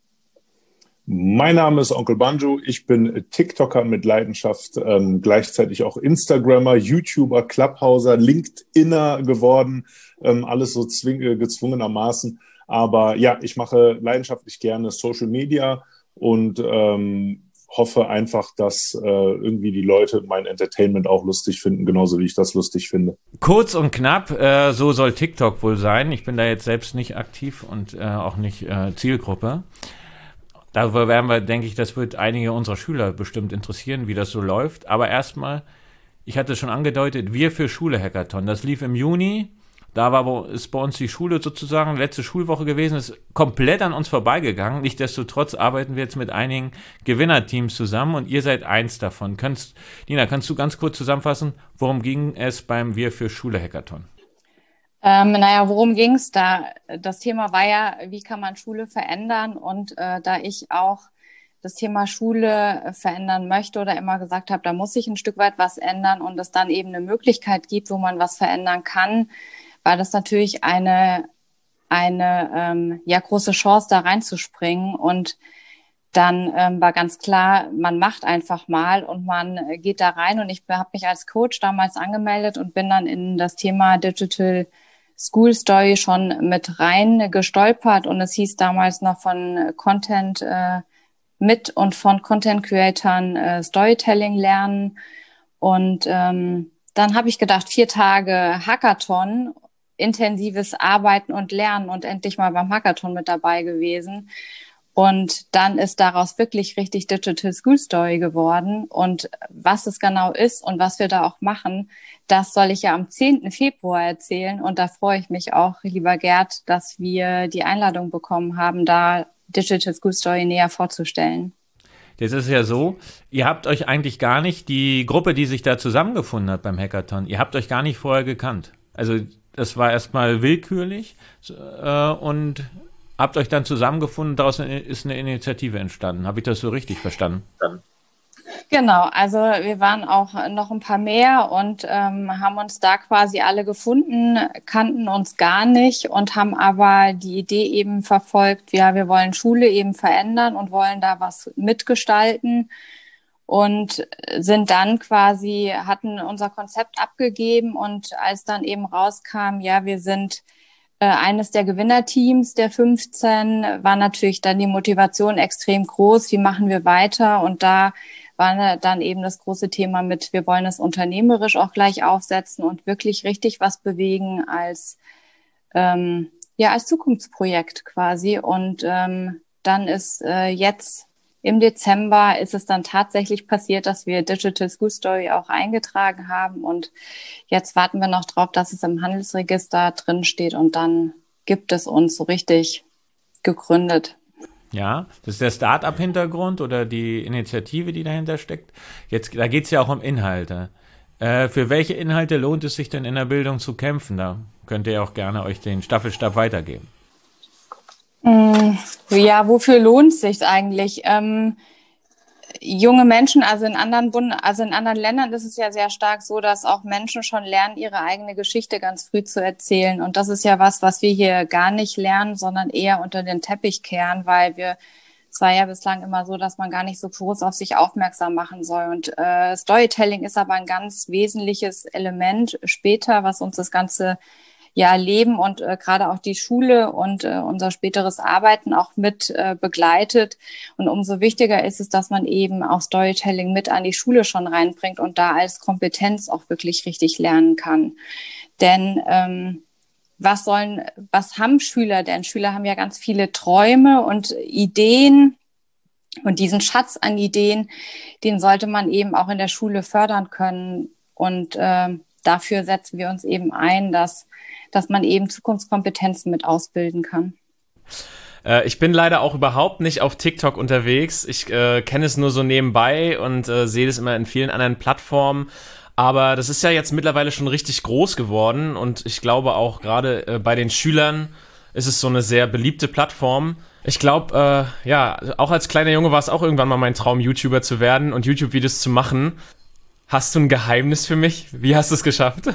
Mein Name ist Onkel Banjo, ich bin TikToker mit Leidenschaft, ähm, gleichzeitig auch Instagrammer, YouTuber, Clubhouser, LinkedIner geworden, ähm, alles so zwing- äh, gezwungenermaßen. Aber ja, ich mache leidenschaftlich gerne Social Media und ähm, hoffe einfach, dass äh, irgendwie die Leute mein Entertainment auch lustig finden, genauso wie ich das lustig finde. Kurz und knapp, äh, so soll TikTok wohl sein. Ich bin da jetzt selbst nicht aktiv und äh, auch nicht äh, Zielgruppe. Darüber werden wir, denke ich, das wird einige unserer Schüler bestimmt interessieren, wie das so läuft. Aber erstmal, ich hatte es schon angedeutet, Wir für Schule Hackathon. Das lief im Juni. Da war ist bei uns die Schule sozusagen letzte Schulwoche gewesen, ist komplett an uns vorbeigegangen. Nichtsdestotrotz arbeiten wir jetzt mit einigen Gewinnerteams zusammen und ihr seid eins davon. Kannst, Nina, kannst du ganz kurz zusammenfassen, worum ging es beim Wir für Schule Hackathon? Ähm, naja, worum ging es da? Das Thema war ja, wie kann man Schule verändern? Und äh, da ich auch das Thema Schule verändern möchte oder immer gesagt habe, da muss sich ein Stück weit was ändern und es dann eben eine Möglichkeit gibt, wo man was verändern kann, war das natürlich eine, eine ähm, ja, große Chance, da reinzuspringen. Und dann ähm, war ganz klar, man macht einfach mal und man äh, geht da rein. Und ich habe mich als Coach damals angemeldet und bin dann in das Thema Digital School Story schon mit rein gestolpert. Und es hieß damals noch von Content äh, mit und von Content-Creatern äh, Storytelling lernen. Und ähm, dann habe ich gedacht, vier Tage Hackathon, intensives Arbeiten und Lernen und endlich mal beim Hackathon mit dabei gewesen. Und dann ist daraus wirklich richtig Digital School Story geworden. Und was es genau ist und was wir da auch machen, das soll ich ja am zehnten Februar erzählen. Und da freue ich mich auch, lieber Gerd, dass wir die Einladung bekommen haben, da Digital School Story näher vorzustellen. Das ist ja so, ihr habt euch eigentlich gar nicht, die Gruppe, die sich da zusammengefunden hat beim Hackathon, ihr habt euch gar nicht vorher gekannt. Also das war erstmal willkürlich äh, und habt euch dann zusammengefunden, daraus ist eine Initiative entstanden. Habe ich das so richtig verstanden? Genau, also wir waren auch noch ein paar mehr und ähm, haben uns da quasi alle gefunden, kannten uns gar nicht und haben aber die Idee eben verfolgt, ja, wir wollen Schule eben verändern und wollen da was mitgestalten und sind dann quasi, hatten unser Konzept abgegeben und als dann eben rauskam, ja, wir sind äh, eines der Gewinnerteams der fünfzehn, war natürlich dann die Motivation extrem groß, wie machen wir weiter und da war dann eben das große Thema mit, wir wollen es unternehmerisch auch gleich aufsetzen und wirklich richtig was bewegen als ähm, ja als Zukunftsprojekt quasi. Und ähm, dann ist äh, jetzt im Dezember ist es dann tatsächlich passiert, dass wir Digital School Story auch eingetragen haben und jetzt warten wir noch drauf, dass es im Handelsregister drin steht und dann gibt es uns so richtig gegründet. Ja, das ist der Start-up-Hintergrund oder die Initiative, die dahinter steckt. Jetzt, da geht es ja auch um Inhalte. Äh, für welche Inhalte lohnt es sich denn in der Bildung zu kämpfen? Da könnt ihr auch gerne euch den Staffelstab weitergeben. Ja, wofür lohnt es sich eigentlich? Ähm, junge Menschen, also in anderen Bund, also in anderen Ländern ist es ja sehr stark so, dass auch Menschen schon lernen, ihre eigene Geschichte ganz früh zu erzählen. Und das ist ja was, was wir hier gar nicht lernen, sondern eher unter den Teppich kehren, weil wir, es war ja bislang immer so, dass man gar nicht so groß auf sich aufmerksam machen soll. Und äh, Storytelling ist aber ein ganz wesentliches Element später, was uns das ganze ja Leben und äh, gerade auch die Schule und äh, unser späteres Arbeiten auch mit äh, begleitet. Und umso wichtiger ist es, dass man eben auch Storytelling mit an die Schule schon reinbringt und da als Kompetenz auch wirklich richtig lernen kann. Denn ähm, was sollen, was haben Schüler denn? Schüler haben ja ganz viele Träume und Ideen. Und diesen Schatz an Ideen, den sollte man eben auch in der Schule fördern können. Und äh, dafür setzen wir uns eben ein, dass dass man eben Zukunftskompetenzen mit ausbilden kann. Äh, ich bin leider auch überhaupt nicht auf TikTok unterwegs. Ich äh, kenne es nur so nebenbei und äh, sehe es immer in vielen anderen Plattformen. Aber das ist ja jetzt mittlerweile schon richtig groß geworden und ich glaube auch gerade äh, bei den Schülern ist es so eine sehr beliebte Plattform. Ich glaube, äh, ja, auch als kleiner Junge war es auch irgendwann mal mein Traum, YouTuber zu werden und YouTube-Videos zu machen. Hast du ein Geheimnis für mich? Wie hast du es geschafft?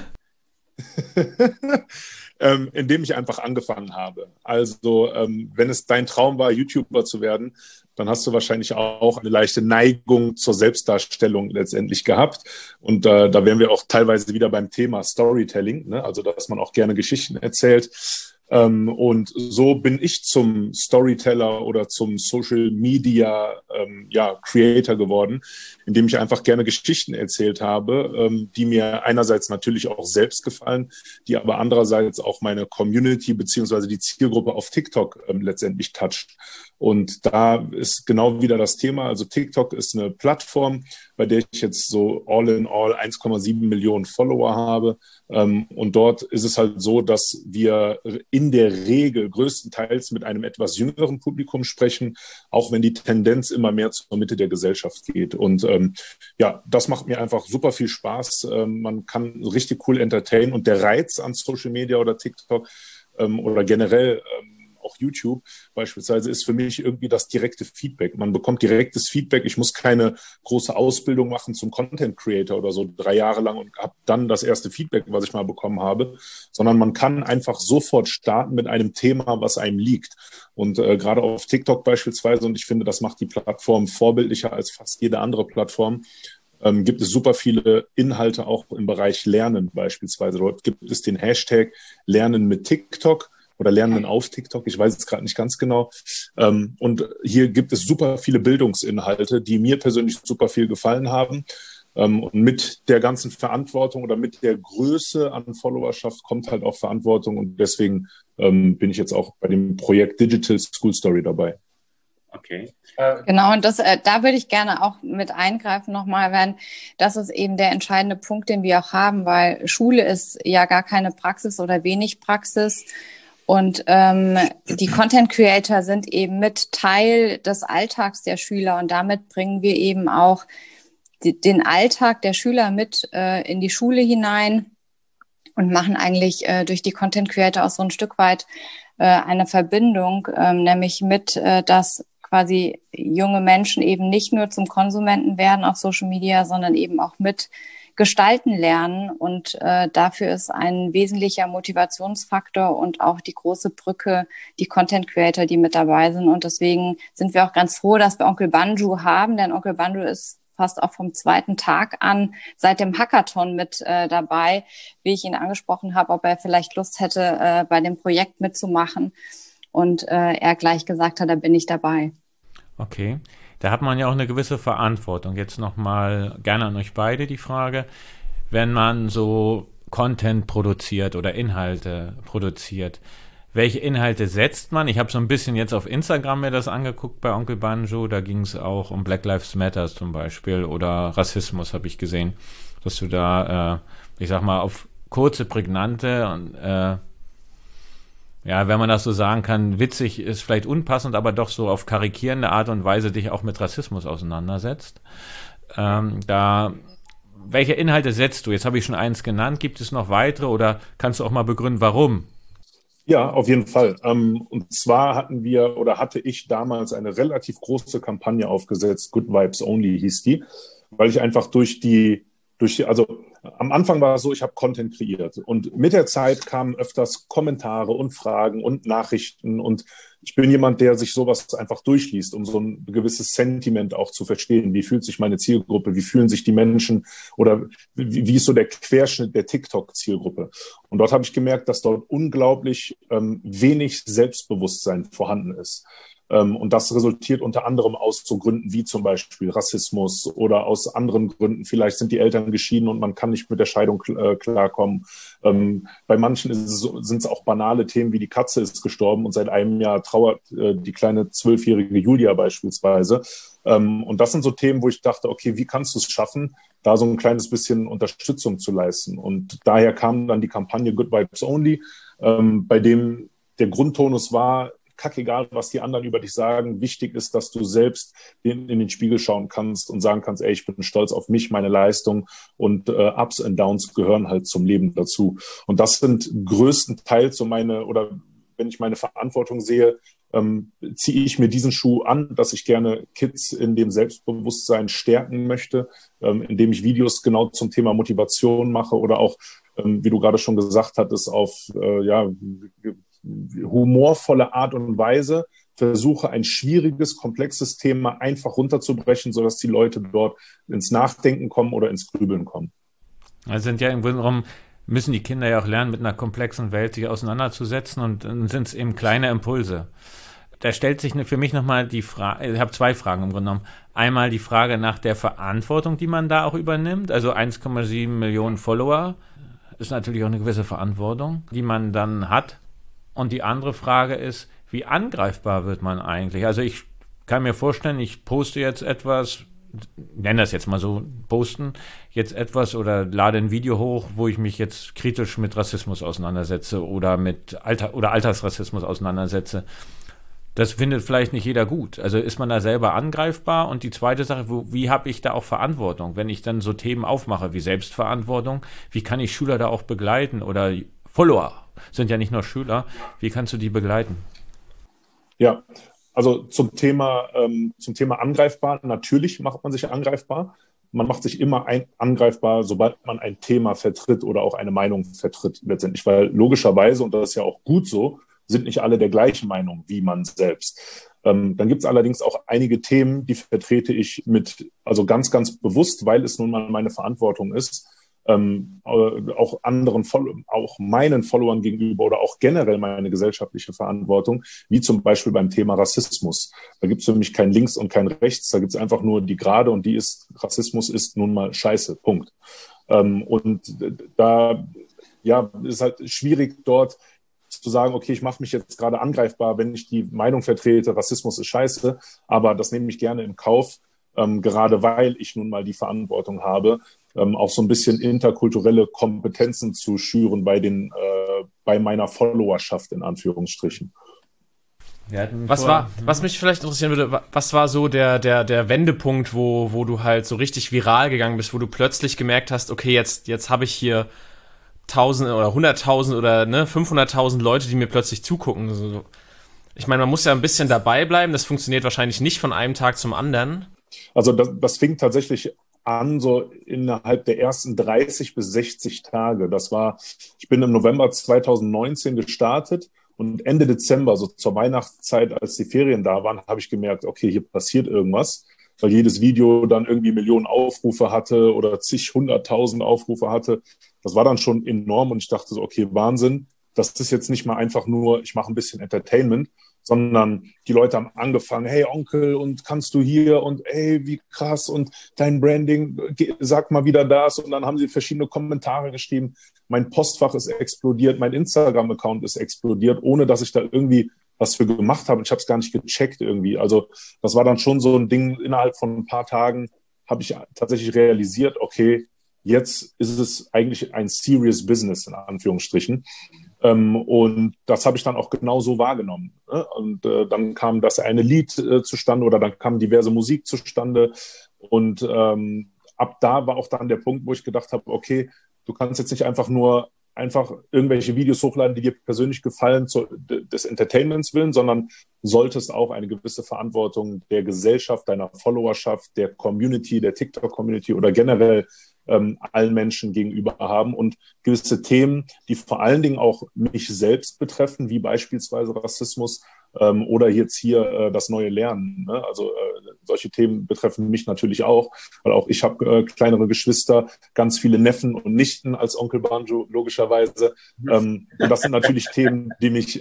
ähm, indem ich einfach angefangen habe. Also ähm, wenn es dein Traum war, YouTuber zu werden, dann hast du wahrscheinlich auch eine leichte Neigung zur Selbstdarstellung letztendlich gehabt. Und äh, da wären wir auch teilweise wieder beim Thema Storytelling, ne? Also dass man auch gerne Geschichten erzählt. Ähm, und so bin ich zum Storyteller oder zum Social Media ähm, ja, Creator geworden, indem ich einfach gerne Geschichten erzählt habe, ähm, die mir einerseits natürlich auch selbst gefallen, die aber andererseits auch meine Community beziehungsweise die Zielgruppe auf TikTok ähm, letztendlich toucht. Und da ist genau wieder das Thema. Also TikTok ist eine Plattform, bei der ich jetzt so all in all eins Komma sieben Millionen Follower habe. Und dort ist es halt so, dass wir in der Regel größtenteils mit einem etwas jüngeren Publikum sprechen, auch wenn die Tendenz immer immer mehr zur Mitte der Gesellschaft geht. Und ähm, ja, das macht mir einfach super viel Spaß. Ähm, man kann richtig cool entertainen und der Reiz an Social Media oder TikTok ähm, oder generell ähm, auch YouTube beispielsweise ist für mich irgendwie das direkte Feedback. Man bekommt direktes Feedback. Ich muss keine große Ausbildung machen zum Content Creator oder so drei Jahre lang und habe dann das erste Feedback, was ich mal bekommen habe, sondern man kann einfach sofort starten mit einem Thema, was einem liegt. Und äh, gerade auf TikTok beispielsweise, und ich finde, das macht die Plattform vorbildlicher als fast jede andere Plattform, ähm, gibt es super viele Inhalte auch im Bereich Lernen beispielsweise. Dort gibt es den Hashtag Lernen mit TikTok oder Lernen auf TikTok, ich weiß es gerade nicht ganz genau. Ähm, und hier gibt es super viele Bildungsinhalte, die mir persönlich super viel gefallen haben. Ähm, und mit der ganzen Verantwortung oder mit der Größe an Followerschaft kommt halt auch Verantwortung. Und deswegen ähm, bin ich jetzt auch bei dem Projekt Digital School Story dabei. Okay. Genau, und das, äh, da würde ich gerne auch mit eingreifen nochmal, wenn das ist eben der entscheidende Punkt, den wir auch haben, weil Schule ist ja gar keine Praxis oder wenig Praxis. Und ähm, die Content Creator sind eben mit Teil des Alltags der Schüler und damit bringen wir eben auch die, den Alltag der Schüler mit äh, in die Schule hinein und machen eigentlich äh, durch die Content Creator auch so ein Stück weit äh, eine Verbindung, äh, nämlich mit, äh, dass quasi junge Menschen eben nicht nur zum Konsumenten werden auf Social Media, sondern eben auch mit gestalten lernen und äh, dafür ist ein wesentlicher Motivationsfaktor und auch die große Brücke, die Content Creator, die mit dabei sind und deswegen sind wir auch ganz froh, dass wir Onkel Banjo haben, denn Onkel Banjo ist fast auch vom zweiten Tag an seit dem Hackathon mit äh, dabei, wie ich ihn angesprochen habe, ob er vielleicht Lust hätte, äh, bei dem Projekt mitzumachen und äh, er gleich gesagt hat, da bin ich dabei. Okay. Da hat man ja auch eine gewisse Verantwortung. Jetzt nochmal gerne an euch beide die Frage, wenn man so Content produziert oder Inhalte produziert, welche Inhalte setzt man? Ich habe so ein bisschen jetzt auf Instagram mir das angeguckt bei Onkel Banjo, da ging es auch um Black Lives Matter zum Beispiel oder Rassismus habe ich gesehen, dass du da, äh, ich sag mal, auf kurze, prägnante und äh, ja, wenn man das so sagen kann, witzig ist vielleicht unpassend, aber doch so auf karikierende Art und Weise dich auch mit Rassismus auseinandersetzt. Ähm, da, welche Inhalte setzt du? Jetzt habe ich schon eins genannt. Gibt es noch weitere oder kannst du auch mal begründen, warum? Ja, auf jeden Fall. Ähm, und zwar hatten wir oder hatte ich damals eine relativ große Kampagne aufgesetzt, Good Vibes Only hieß die, weil ich einfach durch die, durch die, also am Anfang war es so, ich habe Content kreiert und mit der Zeit kamen öfters Kommentare und Fragen und Nachrichten und ich bin jemand, der sich sowas einfach durchliest, um so ein gewisses Sentiment auch zu verstehen. Wie fühlt sich meine Zielgruppe? Wie fühlen sich die Menschen? Oder wie, wie ist so der Querschnitt der TikTok-Zielgruppe? Und dort habe ich gemerkt, dass dort unglaublich ähm, wenig Selbstbewusstsein vorhanden ist. Und das resultiert unter anderem aus so Gründen wie zum Beispiel Rassismus oder aus anderen Gründen. Vielleicht sind die Eltern geschieden und man kann nicht mit der Scheidung äh, klarkommen. Ähm, bei manchen ist es so, sind es auch banale Themen wie die Katze ist gestorben und seit einem Jahr trauert äh, die kleine zwölfjährige Julia beispielsweise. Ähm, und das sind so Themen, wo ich dachte, okay, wie kannst du es schaffen, da so ein kleines bisschen Unterstützung zu leisten? Und daher kam dann die Kampagne Good Vibes Only, ähm, bei dem der Grundtonus war, kackegal, was die anderen über dich sagen. Wichtig ist, dass du selbst in, in den Spiegel schauen kannst und sagen kannst, ey, ich bin stolz auf mich, meine Leistung und äh, Ups und Downs gehören halt zum Leben dazu. Und das sind größtenteils so meine, oder wenn ich meine Verantwortung sehe, ähm, ziehe ich mir diesen Schuh an, dass ich gerne Kids in dem Selbstbewusstsein stärken möchte, ähm, indem ich Videos genau zum Thema Motivation mache oder auch, ähm, wie du gerade schon gesagt hattest, auf, äh, ja, humorvolle Art und Weise versuche, ein schwieriges, komplexes Thema einfach runterzubrechen, sodass die Leute dort ins Nachdenken kommen oder ins Grübeln kommen. Also sind ja im Grunde genommen, müssen die Kinder ja auch lernen, mit einer komplexen Welt sich auseinanderzusetzen und dann sind es eben kleine Impulse. Da stellt sich für mich nochmal die Frage, ich habe zwei Fragen im Grunde genommen. Einmal die Frage nach der Verantwortung, die man da auch übernimmt, also eins Komma sieben Millionen Follower, ist natürlich auch eine gewisse Verantwortung, die man dann hat. Und die andere Frage ist, wie angreifbar wird man eigentlich? Also ich kann mir vorstellen, ich poste jetzt etwas, nenne das jetzt mal so, posten jetzt etwas oder lade ein Video hoch, wo ich mich jetzt kritisch mit Rassismus auseinandersetze oder mit Alter oder Alltagsrassismus auseinandersetze. Das findet vielleicht nicht jeder gut. Also ist man da selber angreifbar? Und die zweite Sache, wo, wie habe ich da auch Verantwortung? Wenn ich dann so Themen aufmache wie Selbstverantwortung, wie kann ich Schüler da auch begleiten? Oder Follower sind ja nicht nur Schüler. Wie kannst du die begleiten? Ja, also zum Thema, ähm, zum Thema angreifbar. Natürlich macht man sich angreifbar. Man macht sich immer ein, angreifbar, sobald man ein Thema vertritt oder auch eine Meinung vertritt letztendlich. Weil logischerweise, und das ist ja auch gut so, sind nicht alle der gleichen Meinung wie man selbst. Ähm, dann gibt es allerdings auch einige Themen, die vertrete ich mit, also ganz, ganz bewusst, weil es nun mal meine Verantwortung ist, ähm, auch anderen, auch meinen Followern gegenüber oder auch generell meine gesellschaftliche Verantwortung, wie zum Beispiel beim Thema Rassismus. Da gibt es für mich kein Links und kein Rechts, da gibt es einfach nur die Gerade und die ist, Rassismus ist nun mal Scheiße, Punkt. Ähm, und da ja, ist halt schwierig dort zu sagen, okay, ich mache mich jetzt gerade angreifbar, wenn ich die Meinung vertrete, Rassismus ist scheiße, aber das nehme ich gerne in Kauf, ähm, gerade weil ich nun mal die Verantwortung habe, ähm, auch so ein bisschen interkulturelle Kompetenzen zu schüren bei den, äh, bei meiner Followerschaft in Anführungsstrichen. Was war, was mich vielleicht interessieren würde, was war so der, der, der Wendepunkt, wo, wo du halt so richtig viral gegangen bist, wo du plötzlich gemerkt hast, okay, jetzt, jetzt habe ich hier tausend oder hunderttausend oder ne, fünfhunderttausend Leute, die mir plötzlich zugucken. Also, ich meine, man muss ja ein bisschen dabei bleiben. Das funktioniert wahrscheinlich nicht von einem Tag zum anderen. Also das, das fing tatsächlich an, so innerhalb der ersten dreißig bis sechzig Tage. Das war, ich bin im November zweitausendneunzehn gestartet und Ende Dezember, so zur Weihnachtszeit, als die Ferien da waren, habe ich gemerkt, okay, hier passiert irgendwas, weil jedes Video dann irgendwie Millionen Aufrufe hatte oder zig, hunderttausend Aufrufe hatte. Das war dann schon enorm und ich dachte so, okay, Wahnsinn, das ist jetzt nicht mal einfach nur, ich mache ein bisschen Entertainment, sondern die Leute haben angefangen, hey Onkel, und kannst du hier und hey, wie krass und dein Branding, sag mal wieder das. Und dann haben sie verschiedene Kommentare geschrieben. Mein Postfach ist explodiert, mein Instagram-Account ist explodiert, ohne dass ich da irgendwie was für gemacht habe. Ich habe es gar nicht gecheckt irgendwie. Also das war dann schon so ein Ding, innerhalb von ein paar Tagen habe ich tatsächlich realisiert, okay, jetzt ist es eigentlich ein serious business, in Anführungsstrichen. Ähm, und das habe ich dann auch genau so wahrgenommen. Ne? Und äh, dann kam das eine Lied äh, zustande oder dann kam diverse Musik zustande. Und ähm, ab da war auch dann der Punkt, wo ich gedacht habe, okay, du kannst jetzt nicht einfach nur einfach irgendwelche Videos hochladen, die dir persönlich gefallen, zu, des Entertainments willen, sondern solltest auch eine gewisse Verantwortung der Gesellschaft, deiner Followerschaft, der Community, der TikTok-Community oder generell ähm, allen Menschen gegenüber haben und gewisse Themen, die vor allen Dingen auch mich selbst betreffen, wie beispielsweise Rassismus ähm, oder jetzt hier äh, das neue Lernen. Ne? Also äh, solche Themen betreffen mich natürlich auch, weil auch ich habe äh, kleinere Geschwister, ganz viele Neffen und Nichten als Onkel Banjo, logischerweise. Ähm, und das sind natürlich Themen, die mich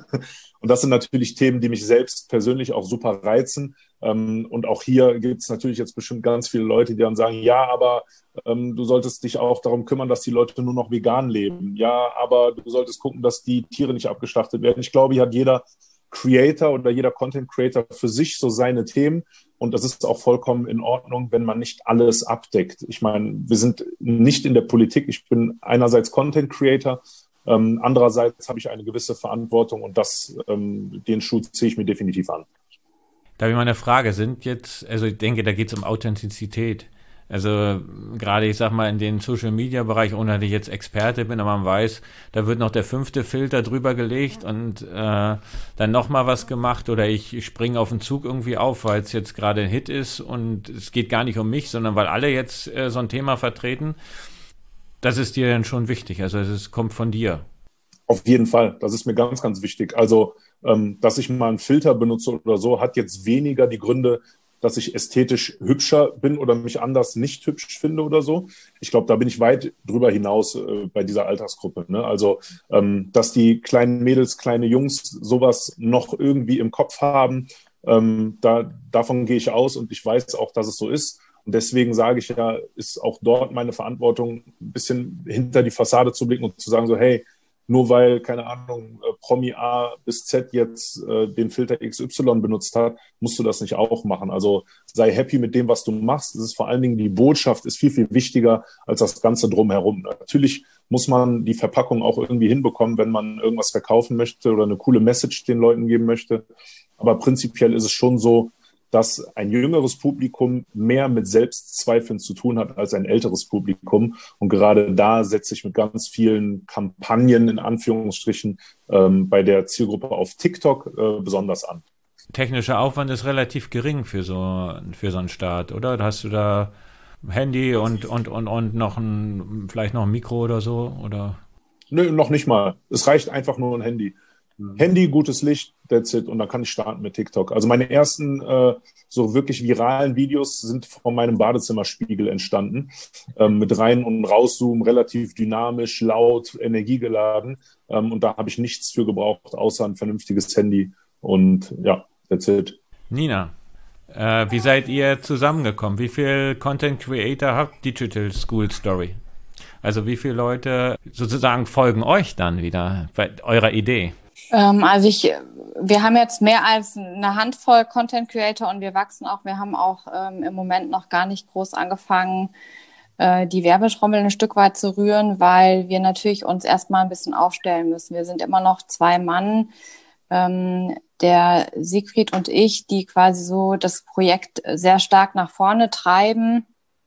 und das sind natürlich Themen, die mich selbst persönlich auch super reizen. Ähm, und auch hier gibt es natürlich jetzt bestimmt ganz viele Leute, die dann sagen, ja, aber ähm, du solltest dich auch darum kümmern, dass die Leute nur noch vegan leben. Ja, aber du solltest gucken, dass die Tiere nicht abgeschlachtet werden. Ich glaube, hier hat jeder Creator oder jeder Content Creator für sich so seine Themen. Und das ist auch vollkommen in Ordnung, wenn man nicht alles abdeckt. Ich meine, wir sind nicht in der Politik. Ich bin einerseits Content Creator, ähm, andererseits habe ich eine gewisse Verantwortung und das, ähm, den Schuh ziehe ich mir definitiv an. Da habe ich mal eine Frage, sind jetzt, also ich denke, da geht es um Authentizität. Also gerade, ich sag mal, in den Social-Media-Bereich, ohne dass ich jetzt Experte bin, aber man weiß, da wird noch der fünfte Filter drüber gelegt und äh, dann nochmal was gemacht oder ich, ich springe auf den Zug irgendwie auf, weil es jetzt gerade ein Hit ist und es geht gar nicht um mich, sondern weil alle jetzt äh, so ein Thema vertreten. Das ist dir dann schon wichtig, also es kommt von dir. Auf jeden Fall, das ist mir ganz, ganz wichtig. Also, ähm, dass ich mal einen Filter benutze oder so, hat jetzt weniger die Gründe, dass ich ästhetisch hübscher bin oder mich anders nicht hübsch finde oder so. Ich glaube, da bin ich weit drüber hinaus äh, bei dieser Altersgruppe. Ne? Also, ähm, dass die kleinen Mädels, kleine Jungs sowas noch irgendwie im Kopf haben, ähm, da, davon gehe ich aus und ich weiß auch, dass es so ist. Und deswegen sage ich ja, ist auch dort meine Verantwortung, ein bisschen hinter die Fassade zu blicken und zu sagen so, hey, nur weil, keine Ahnung, Promi A bis Z jetzt äh, den Filter X Y benutzt hat, musst du das nicht auch machen. Also sei happy mit dem, was du machst. Es ist vor allen Dingen, die Botschaft ist viel, viel wichtiger als das Ganze drumherum. Natürlich muss man die Verpackung auch irgendwie hinbekommen, wenn man irgendwas verkaufen möchte oder eine coole Message den Leuten geben möchte. Aber prinzipiell ist es schon so, dass ein jüngeres Publikum mehr mit Selbstzweifeln zu tun hat als ein älteres Publikum. Und gerade da setze ich mit ganz vielen Kampagnen in Anführungsstrichen ähm, bei der Zielgruppe auf TikTok äh, besonders an. Technischer Aufwand ist relativ gering für so, für so einen Start, oder? Hast du da Handy und, und, und, und noch ein, vielleicht noch ein Mikro oder so? Oder? Nö, noch nicht mal. Es reicht einfach nur ein Handy. Handy, gutes Licht, that's it. Und dann kann ich starten mit TikTok. Also meine ersten äh, so wirklich viralen Videos sind von meinem Badezimmerspiegel entstanden. Ähm, mit rein- und rauszoomen, relativ dynamisch, laut, energiegeladen. Ähm, und da habe ich nichts für gebraucht, außer ein vernünftiges Handy. Und ja, that's it. Nina, äh, wie seid ihr zusammengekommen? Wie viel Content Creator habt Digital School Story? Also wie viele Leute sozusagen folgen euch dann wieder bei eurer Idee? Ähm, also ich, wir haben jetzt mehr als eine Handvoll Content Creator und wir wachsen auch. Wir haben auch ähm, im Moment noch gar nicht groß angefangen, äh, die Werbetrommel ein Stück weit zu rühren, weil wir natürlich uns erstmal ein bisschen aufstellen müssen. Wir sind immer noch zwei Mann, ähm, der Siegfried und ich, die quasi so das Projekt sehr stark nach vorne treiben.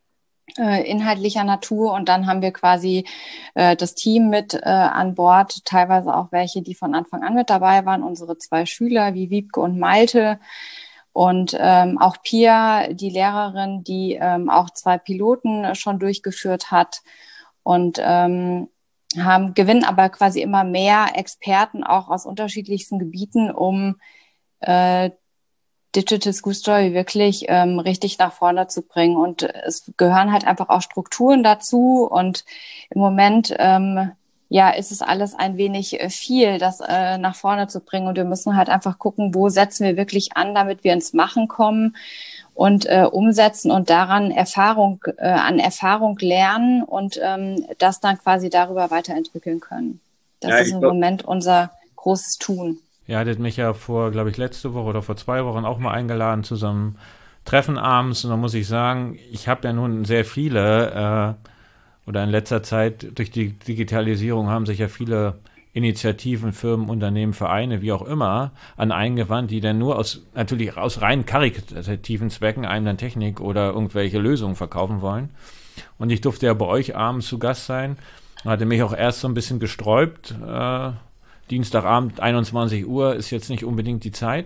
Äh, inhaltlicher Natur, und dann haben wir quasi äh, das Team mit äh, an Bord, teilweise auch welche, die von Anfang an mit dabei waren, unsere zwei Schüler wie Wiebke und Malte und ähm, auch Pia, die Lehrerin, die ähm, auch zwei Piloten schon durchgeführt hat und ähm, haben gewinnen aber quasi immer mehr Experten auch aus unterschiedlichsten Gebieten, um äh, Digital School Story wirklich ähm, richtig nach vorne zu bringen. Und es gehören halt einfach auch Strukturen dazu. Und im Moment ähm, ja ist es alles ein wenig äh, viel, das äh, nach vorne zu bringen. Und wir müssen halt einfach gucken, wo setzen wir wirklich an, damit wir ins Machen kommen und äh, umsetzen und daran Erfahrung äh, an Erfahrung lernen und ähm, das dann quasi darüber weiterentwickeln können. Das Ja, ist im glaub... Moment unser großes Tun. Ihr hattet mich ja vor, glaube ich, letzte Woche oder vor zwei Wochen auch mal eingeladen zu so einem Treffen abends. Und da muss ich sagen, ich habe ja nun sehr viele, äh, oder in letzter Zeit durch die Digitalisierung haben sich ja viele Initiativen, Firmen, Unternehmen, Vereine, wie auch immer, an eingewandt, die dann nur aus, natürlich aus rein karitativen Zwecken einem dann Technik oder irgendwelche Lösungen verkaufen wollen. Und ich durfte ja bei euch abends zu Gast sein und hatte mich auch erst so ein bisschen gesträubt, äh, Dienstagabend, einundzwanzig Uhr ist jetzt nicht unbedingt die Zeit,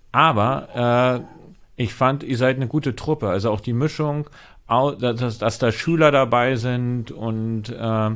aber äh, ich fand, ihr seid eine gute Truppe, also auch die Mischung, dass, dass da Schüler dabei sind und äh,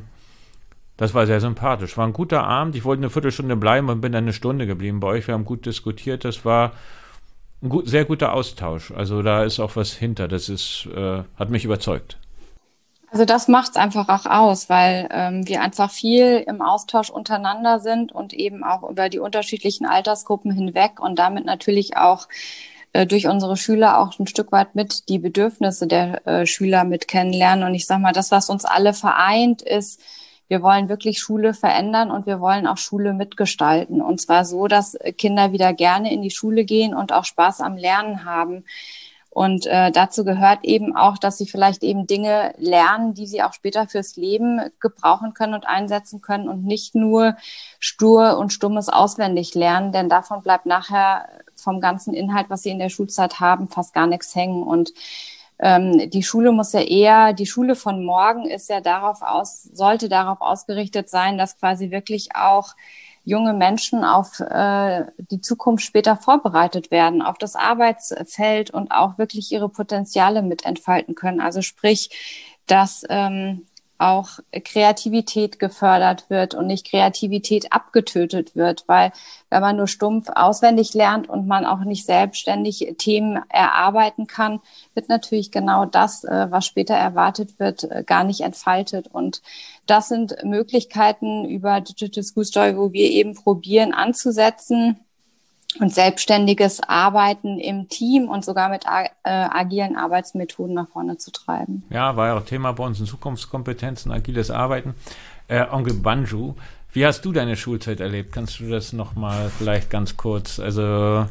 das war sehr sympathisch. War ein guter Abend, ich wollte eine Viertelstunde bleiben und bin dann eine Stunde geblieben bei euch, wir haben gut diskutiert, das war ein gut, sehr guter Austausch, also da ist auch was hinter, das ist, äh, hat mich überzeugt. Also das macht's einfach auch aus, weil ähm, wir einfach viel im Austausch untereinander sind und eben auch über die unterschiedlichen Altersgruppen hinweg und damit natürlich auch äh, durch unsere Schüler auch ein Stück weit mit die Bedürfnisse der äh, Schüler mit kennenlernen. Und ich sag mal, das, was uns alle vereint, ist, wir wollen wirklich Schule verändern und wir wollen auch Schule mitgestalten. Und zwar so, dass Kinder wieder gerne in die Schule gehen und auch Spaß am Lernen haben. Und äh, dazu gehört eben auch, dass sie vielleicht eben Dinge lernen, die sie auch später fürs Leben gebrauchen können und einsetzen können und nicht nur stur und stummes auswendig lernen, denn davon bleibt nachher vom ganzen Inhalt, was sie in der Schulzeit haben, fast gar nichts hängen. Und ähm, die Schule muss ja eher, die Schule von morgen ist ja darauf aus, sollte darauf ausgerichtet sein, dass quasi wirklich auch junge Menschen auf äh, die Zukunft später vorbereitet werden, auf das Arbeitsfeld und auch wirklich ihre Potenziale mit entfalten können. Also sprich, dass ähm, auch Kreativität gefördert wird und nicht Kreativität abgetötet wird, weil wenn man nur stumpf auswendig lernt und man auch nicht selbstständig Themen erarbeiten kann, wird natürlich genau das, was später erwartet wird, gar nicht entfaltet. Und das sind Möglichkeiten über Digital School Story, wo wir eben probieren anzusetzen und selbstständiges Arbeiten im Team und sogar mit äh, agilen Arbeitsmethoden nach vorne zu treiben. Ja, war ja auch Thema bei uns in Zukunftskompetenzen, agiles Arbeiten. Äh, Onkel Banju, wie hast du deine Schulzeit erlebt? Kannst du das nochmal vielleicht ganz kurz, also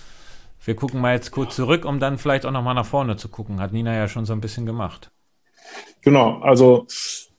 wir gucken mal jetzt kurz zurück, um dann vielleicht auch nochmal nach vorne zu gucken. Hat Nina ja schon so ein bisschen gemacht. Genau, also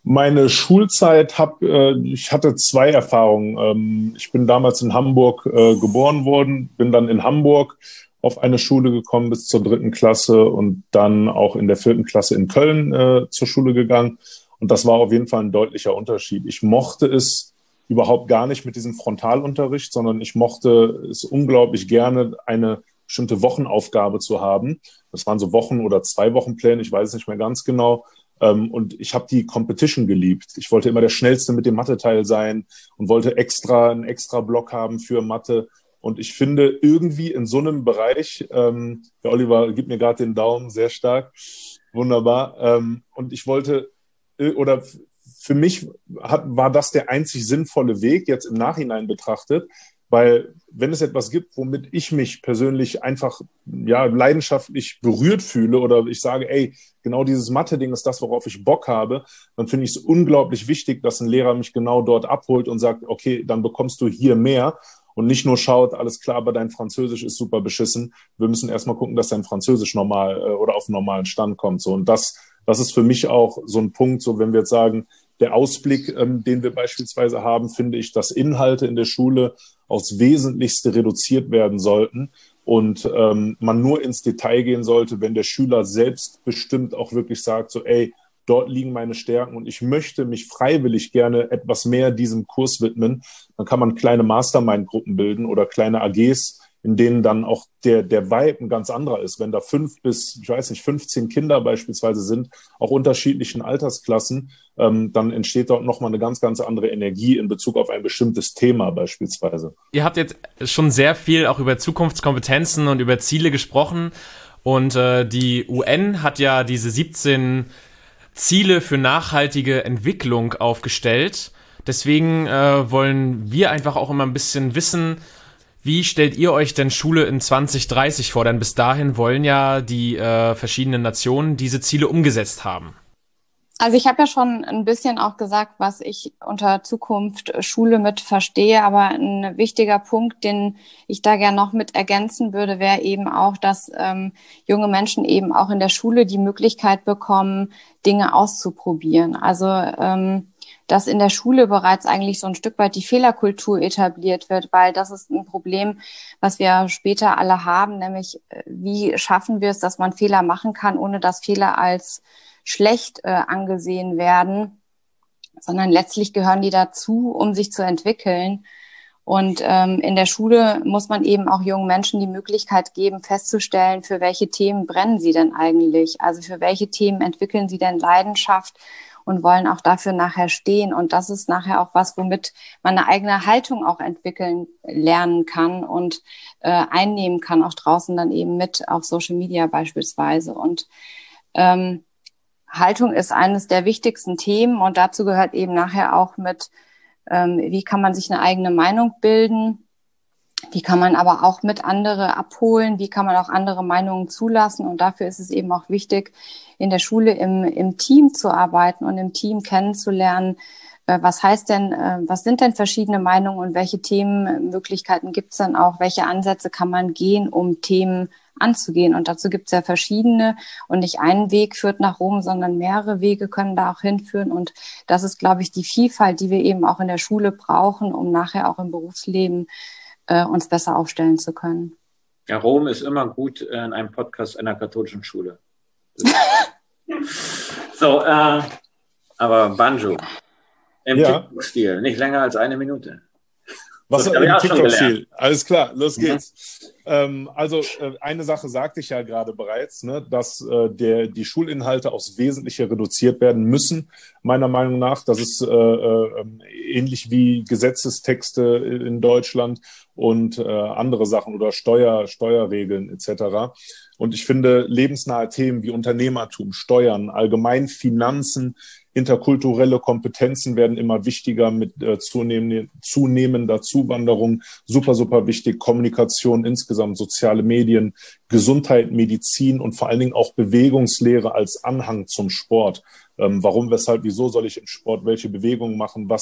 Meine Schulzeit, hab, äh, ich hatte zwei Erfahrungen. Ähm, ich bin damals in Hamburg äh, geboren worden, bin dann in Hamburg auf eine Schule gekommen bis zur dritten Klasse und dann auch in der vierten Klasse in Köln äh, zur Schule gegangen. Und das war auf jeden Fall ein deutlicher Unterschied. Ich mochte es überhaupt gar nicht mit diesem Frontalunterricht, sondern ich mochte es unglaublich gerne, eine bestimmte Wochenaufgabe zu haben. Das waren so Wochen- oder Zwei-Wochen-Pläne, ich weiß es nicht mehr ganz genau. Und ich habe die Competition geliebt. Ich wollte immer der Schnellste mit dem Mathe-Teil sein und wollte extra einen extra Block haben für Mathe. Und ich finde irgendwie in so einem Bereich, ähm, der Oliver gibt mir gerade den Daumen, sehr stark, wunderbar. Ähm, und ich wollte, äh, oder für mich hat, war das der einzig sinnvolle Weg, jetzt im Nachhinein betrachtet, weil wenn es etwas gibt, womit ich mich persönlich einfach ja, leidenschaftlich berührt fühle oder ich sage, ey, genau dieses Mathe-Ding ist das, worauf ich Bock habe, dann finde ich es unglaublich wichtig, dass ein Lehrer mich genau dort abholt und sagt, okay, dann bekommst du hier mehr und nicht nur schaut, alles klar, aber dein Französisch ist super beschissen. Wir müssen erstmal gucken, dass dein Französisch normal äh, oder auf einen normalen Stand kommt. So. Und das, das ist für mich auch so ein Punkt, so wenn wir jetzt sagen, der Ausblick, ähm, den wir beispielsweise haben, finde ich, dass Inhalte in der Schule aufs Wesentlichste reduziert werden sollten und ähm, man nur ins Detail gehen sollte, wenn der Schüler selbstbestimmt auch wirklich sagt, so ey, dort liegen meine Stärken und ich möchte mich freiwillig gerne etwas mehr diesem Kurs widmen, dann kann man kleine Mastermind-Gruppen bilden oder kleine A Gs, in denen dann auch der, der Vibe ein ganz anderer ist. Wenn da fünf bis, ich weiß nicht, fünfzehn Kinder beispielsweise sind, auch unterschiedlichen Altersklassen, ähm, dann entsteht dort nochmal eine ganz, ganz andere Energie in Bezug auf ein bestimmtes Thema beispielsweise. Ihr habt jetzt schon sehr viel auch über Zukunftskompetenzen und über Ziele gesprochen und äh, die U N hat ja diese siebzehn Ziele für nachhaltige Entwicklung aufgestellt. Deswegen äh, wollen wir einfach auch immer ein bisschen wissen, wie stellt ihr euch denn Schule in zwanzig dreißig vor? Denn bis dahin wollen ja die äh, verschiedenen Nationen diese Ziele umgesetzt haben. Also ich habe ja schon ein bisschen auch gesagt, was ich unter Zukunft Schule mit verstehe, aber ein wichtiger Punkt, den ich da gerne noch mit ergänzen würde, wäre eben auch, dass ähm, junge Menschen eben auch in der Schule die Möglichkeit bekommen, Dinge auszuprobieren. Also ähm, dass in der Schule bereits eigentlich so ein Stück weit die Fehlerkultur etabliert wird, weil das ist ein Problem, was wir später alle haben, nämlich wie schaffen wir es, dass man Fehler machen kann, ohne dass Fehler als schlecht äh, angesehen werden, sondern letztlich gehören die dazu, um sich zu entwickeln. Und ähm, in der Schule muss man eben auch jungen Menschen die Möglichkeit geben, festzustellen, für welche Themen brennen sie denn eigentlich? Also für welche Themen entwickeln sie denn Leidenschaft und wollen auch dafür nachher stehen. Und das ist nachher auch was, womit man eine eigene Haltung auch entwickeln lernen kann und äh, einnehmen kann, auch draußen dann eben mit auf Social Media beispielsweise. Und ähm, Haltung ist eines der wichtigsten Themen und dazu gehört eben nachher auch mit, ähm, wie kann man sich eine eigene Meinung bilden, wie kann man aber auch mit andere abholen, wie kann man auch andere Meinungen zulassen und dafür ist es eben auch wichtig, in der Schule im, im Team zu arbeiten und im Team kennenzulernen, äh, was heißt denn, äh, was sind denn verschiedene Meinungen und welche Themenmöglichkeiten gibt es dann auch, welche Ansätze kann man gehen, um Themen anzugehen. Und dazu gibt es ja verschiedene und nicht ein Weg führt nach Rom, sondern mehrere Wege können da auch hinführen. Und das ist, glaube ich, die Vielfalt, die wir eben auch in der Schule brauchen, um nachher auch im Berufsleben äh, uns besser aufstellen zu können. Ja, Rom ist immer gut in einem Podcast einer katholischen Schule. So, äh, aber Banjo, im ja. TikTok-Stil, nicht länger als eine Minute. Was so, im TikTok-Stil? Alles klar, los geht's. Mhm. Ähm, also äh, eine Sache sagte ich ja gerade bereits, ne, dass äh, der, die Schulinhalte aufs Wesentliche reduziert werden müssen, meiner Meinung nach. Das ist äh, äh, ähnlich wie Gesetzestexte in Deutschland und äh, andere Sachen oder Steuer, Steuerregeln et cetera. Und ich finde, lebensnahe Themen wie Unternehmertum, Steuern, allgemein Finanzen, interkulturelle Kompetenzen werden immer wichtiger mit äh, zunehmender, zunehmender Zuwanderung. Super, super wichtig. Kommunikation insgesamt, soziale Medien, Gesundheit, Medizin und vor allen Dingen auch Bewegungslehre als Anhang zum Sport. Ähm, warum, weshalb, wieso soll ich im Sport welche Bewegungen machen? Was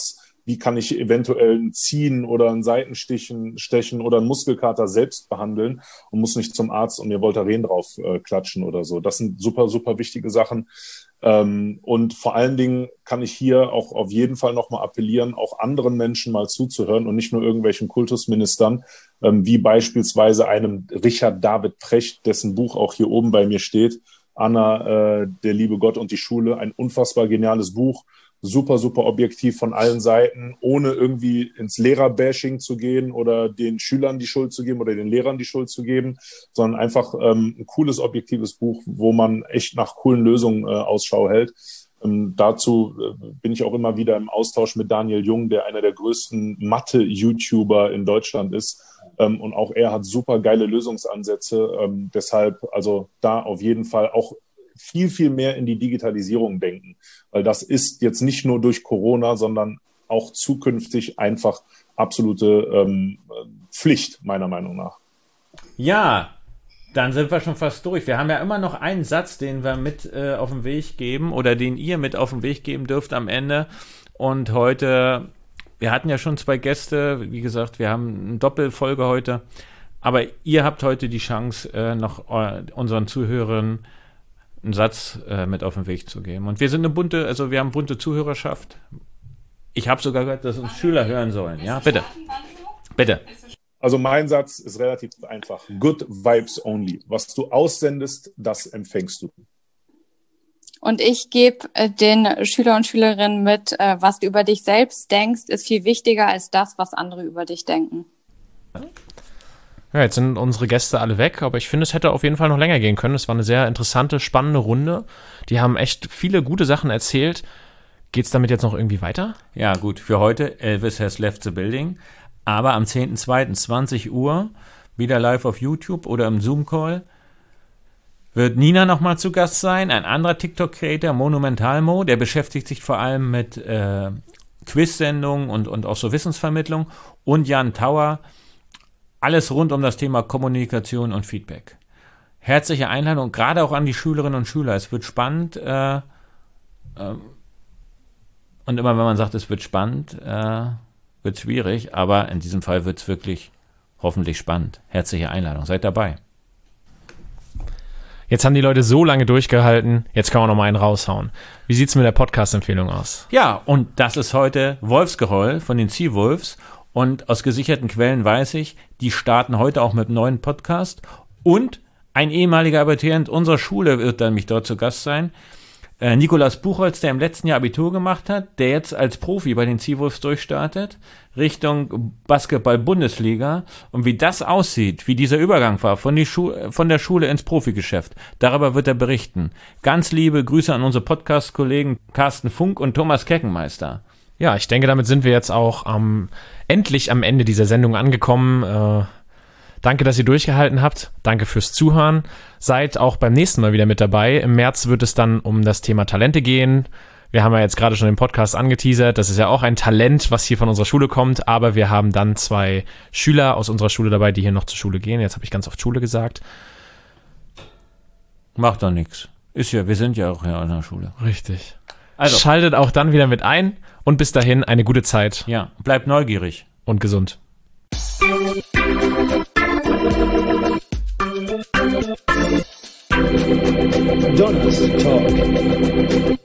wie kann ich eventuell ein Ziehen oder ein Seitenstechen stechen oder einen Muskelkater selbst behandeln und muss nicht zum Arzt und mir Voltaren drauf äh, klatschen oder so. Das sind super, super wichtige Sachen. Ähm, und vor allen Dingen kann ich hier auch auf jeden Fall nochmal appellieren, auch anderen Menschen mal zuzuhören und nicht nur irgendwelchen Kultusministern, ähm, wie beispielsweise einem Richard David Precht, dessen Buch auch hier oben bei mir steht, Anna, äh, der liebe Gott und die Schule, ein unfassbar geniales Buch, super, super objektiv von allen Seiten, ohne irgendwie ins Lehrerbashing zu gehen oder den Schülern die Schuld zu geben oder den Lehrern die Schuld zu geben, sondern einfach ähm, ein cooles, objektives Buch, wo man echt nach coolen Lösungen äh, Ausschau hält. Ähm, dazu äh, bin ich auch immer wieder im Austausch mit Daniel Jung, der einer der größten Mathe-YouTuber in Deutschland ist. Ähm, und auch er hat super geile Lösungsansätze. Ähm, deshalb also da auf jeden Fall auch viel, viel mehr in die Digitalisierung denken. Weil das ist jetzt nicht nur durch Corona, sondern auch zukünftig einfach absolute ähm, Pflicht, meiner Meinung nach. Ja, dann sind wir schon fast durch. Wir haben ja immer noch einen Satz, den wir mit äh, auf den Weg geben oder den ihr mit auf den Weg geben dürft am Ende. Und heute, wir hatten ja schon zwei Gäste, wie gesagt, wir haben eine Doppelfolge heute. Aber ihr habt heute die Chance, äh, noch äh, unseren Zuhörern einen Satz äh, mit auf den Weg zu geben. Und wir sind eine bunte, also wir haben bunte Zuhörerschaft. Ich habe sogar gehört, dass uns Schüler hören sollen. Ja, bitte. Bitte. Also mein Satz ist relativ einfach. Good vibes only. Was du aussendest, das empfängst du. Und ich gebe äh, den Schüler und Schülerinnen mit, äh, was du über dich selbst denkst, ist viel wichtiger als das, was andere über dich denken. Ja, jetzt sind unsere Gäste alle weg, aber ich finde, es hätte auf jeden Fall noch länger gehen können. Es war eine sehr interessante, spannende Runde. Die haben echt viele gute Sachen erzählt. Geht's damit jetzt noch irgendwie weiter? Ja, gut, für heute, Elvis has left the building. Aber am zehnten zweiten zwanzig Uhr, wieder live auf YouTube oder im Zoom-Call, wird Nina nochmal zu Gast sein. Ein anderer TikTok-Creator, Monumentalmo, der beschäftigt sich vor allem mit äh, Quiz-Sendungen und, und auch so Wissensvermittlung. Und Jan Tauer, alles rund um das Thema Kommunikation und Feedback. Herzliche Einladung, gerade auch an die Schülerinnen und Schüler. Es wird spannend. Äh, äh, und immer wenn man sagt, es wird spannend, äh, wird schwierig. Aber in diesem Fall wird es wirklich hoffentlich spannend. Herzliche Einladung, seid dabei. Jetzt haben die Leute so lange durchgehalten, jetzt kann man noch mal einen raushauen. Wie sieht's mit der Podcast-Empfehlung aus? Ja, und das ist heute Wolfsgeheul von den Seawolves. Und aus gesicherten Quellen weiß ich, die starten heute auch mit einem neuen Podcast. Und ein ehemaliger Abiturient unserer Schule wird dann mich dort zu Gast sein. Äh, Nikolaus Buchholz, der im letzten Jahr Abitur gemacht hat, der jetzt als Profi bei den Seawolves durchstartet, Richtung Basketball-Bundesliga. Und wie das aussieht, wie dieser Übergang war von, die Schu- von der Schule ins Profigeschäft, darüber wird er berichten. Ganz liebe Grüße an unsere Podcast-Kollegen Carsten Funk und Thomas Keckenmeister. Ja, ich denke, damit sind wir jetzt auch am, endlich am Ende dieser Sendung angekommen. Äh, danke, dass ihr durchgehalten habt. Danke fürs Zuhören. Seid auch beim nächsten Mal wieder mit dabei. Im März wird es dann um das Thema Talente gehen. Wir haben ja jetzt gerade schon den Podcast angeteasert. Das ist ja auch ein Talent, was hier von unserer Schule kommt. Aber wir haben dann zwei Schüler aus unserer Schule dabei, die hier noch zur Schule gehen. Jetzt habe ich ganz oft Schule gesagt. Macht doch nichts. Ist ja, wir sind ja auch hier an der Schule. Richtig. Also. Schaltet auch dann wieder mit ein. Und bis dahin eine gute Zeit. Ja, bleibt neugierig. Und gesund. Donnerstag.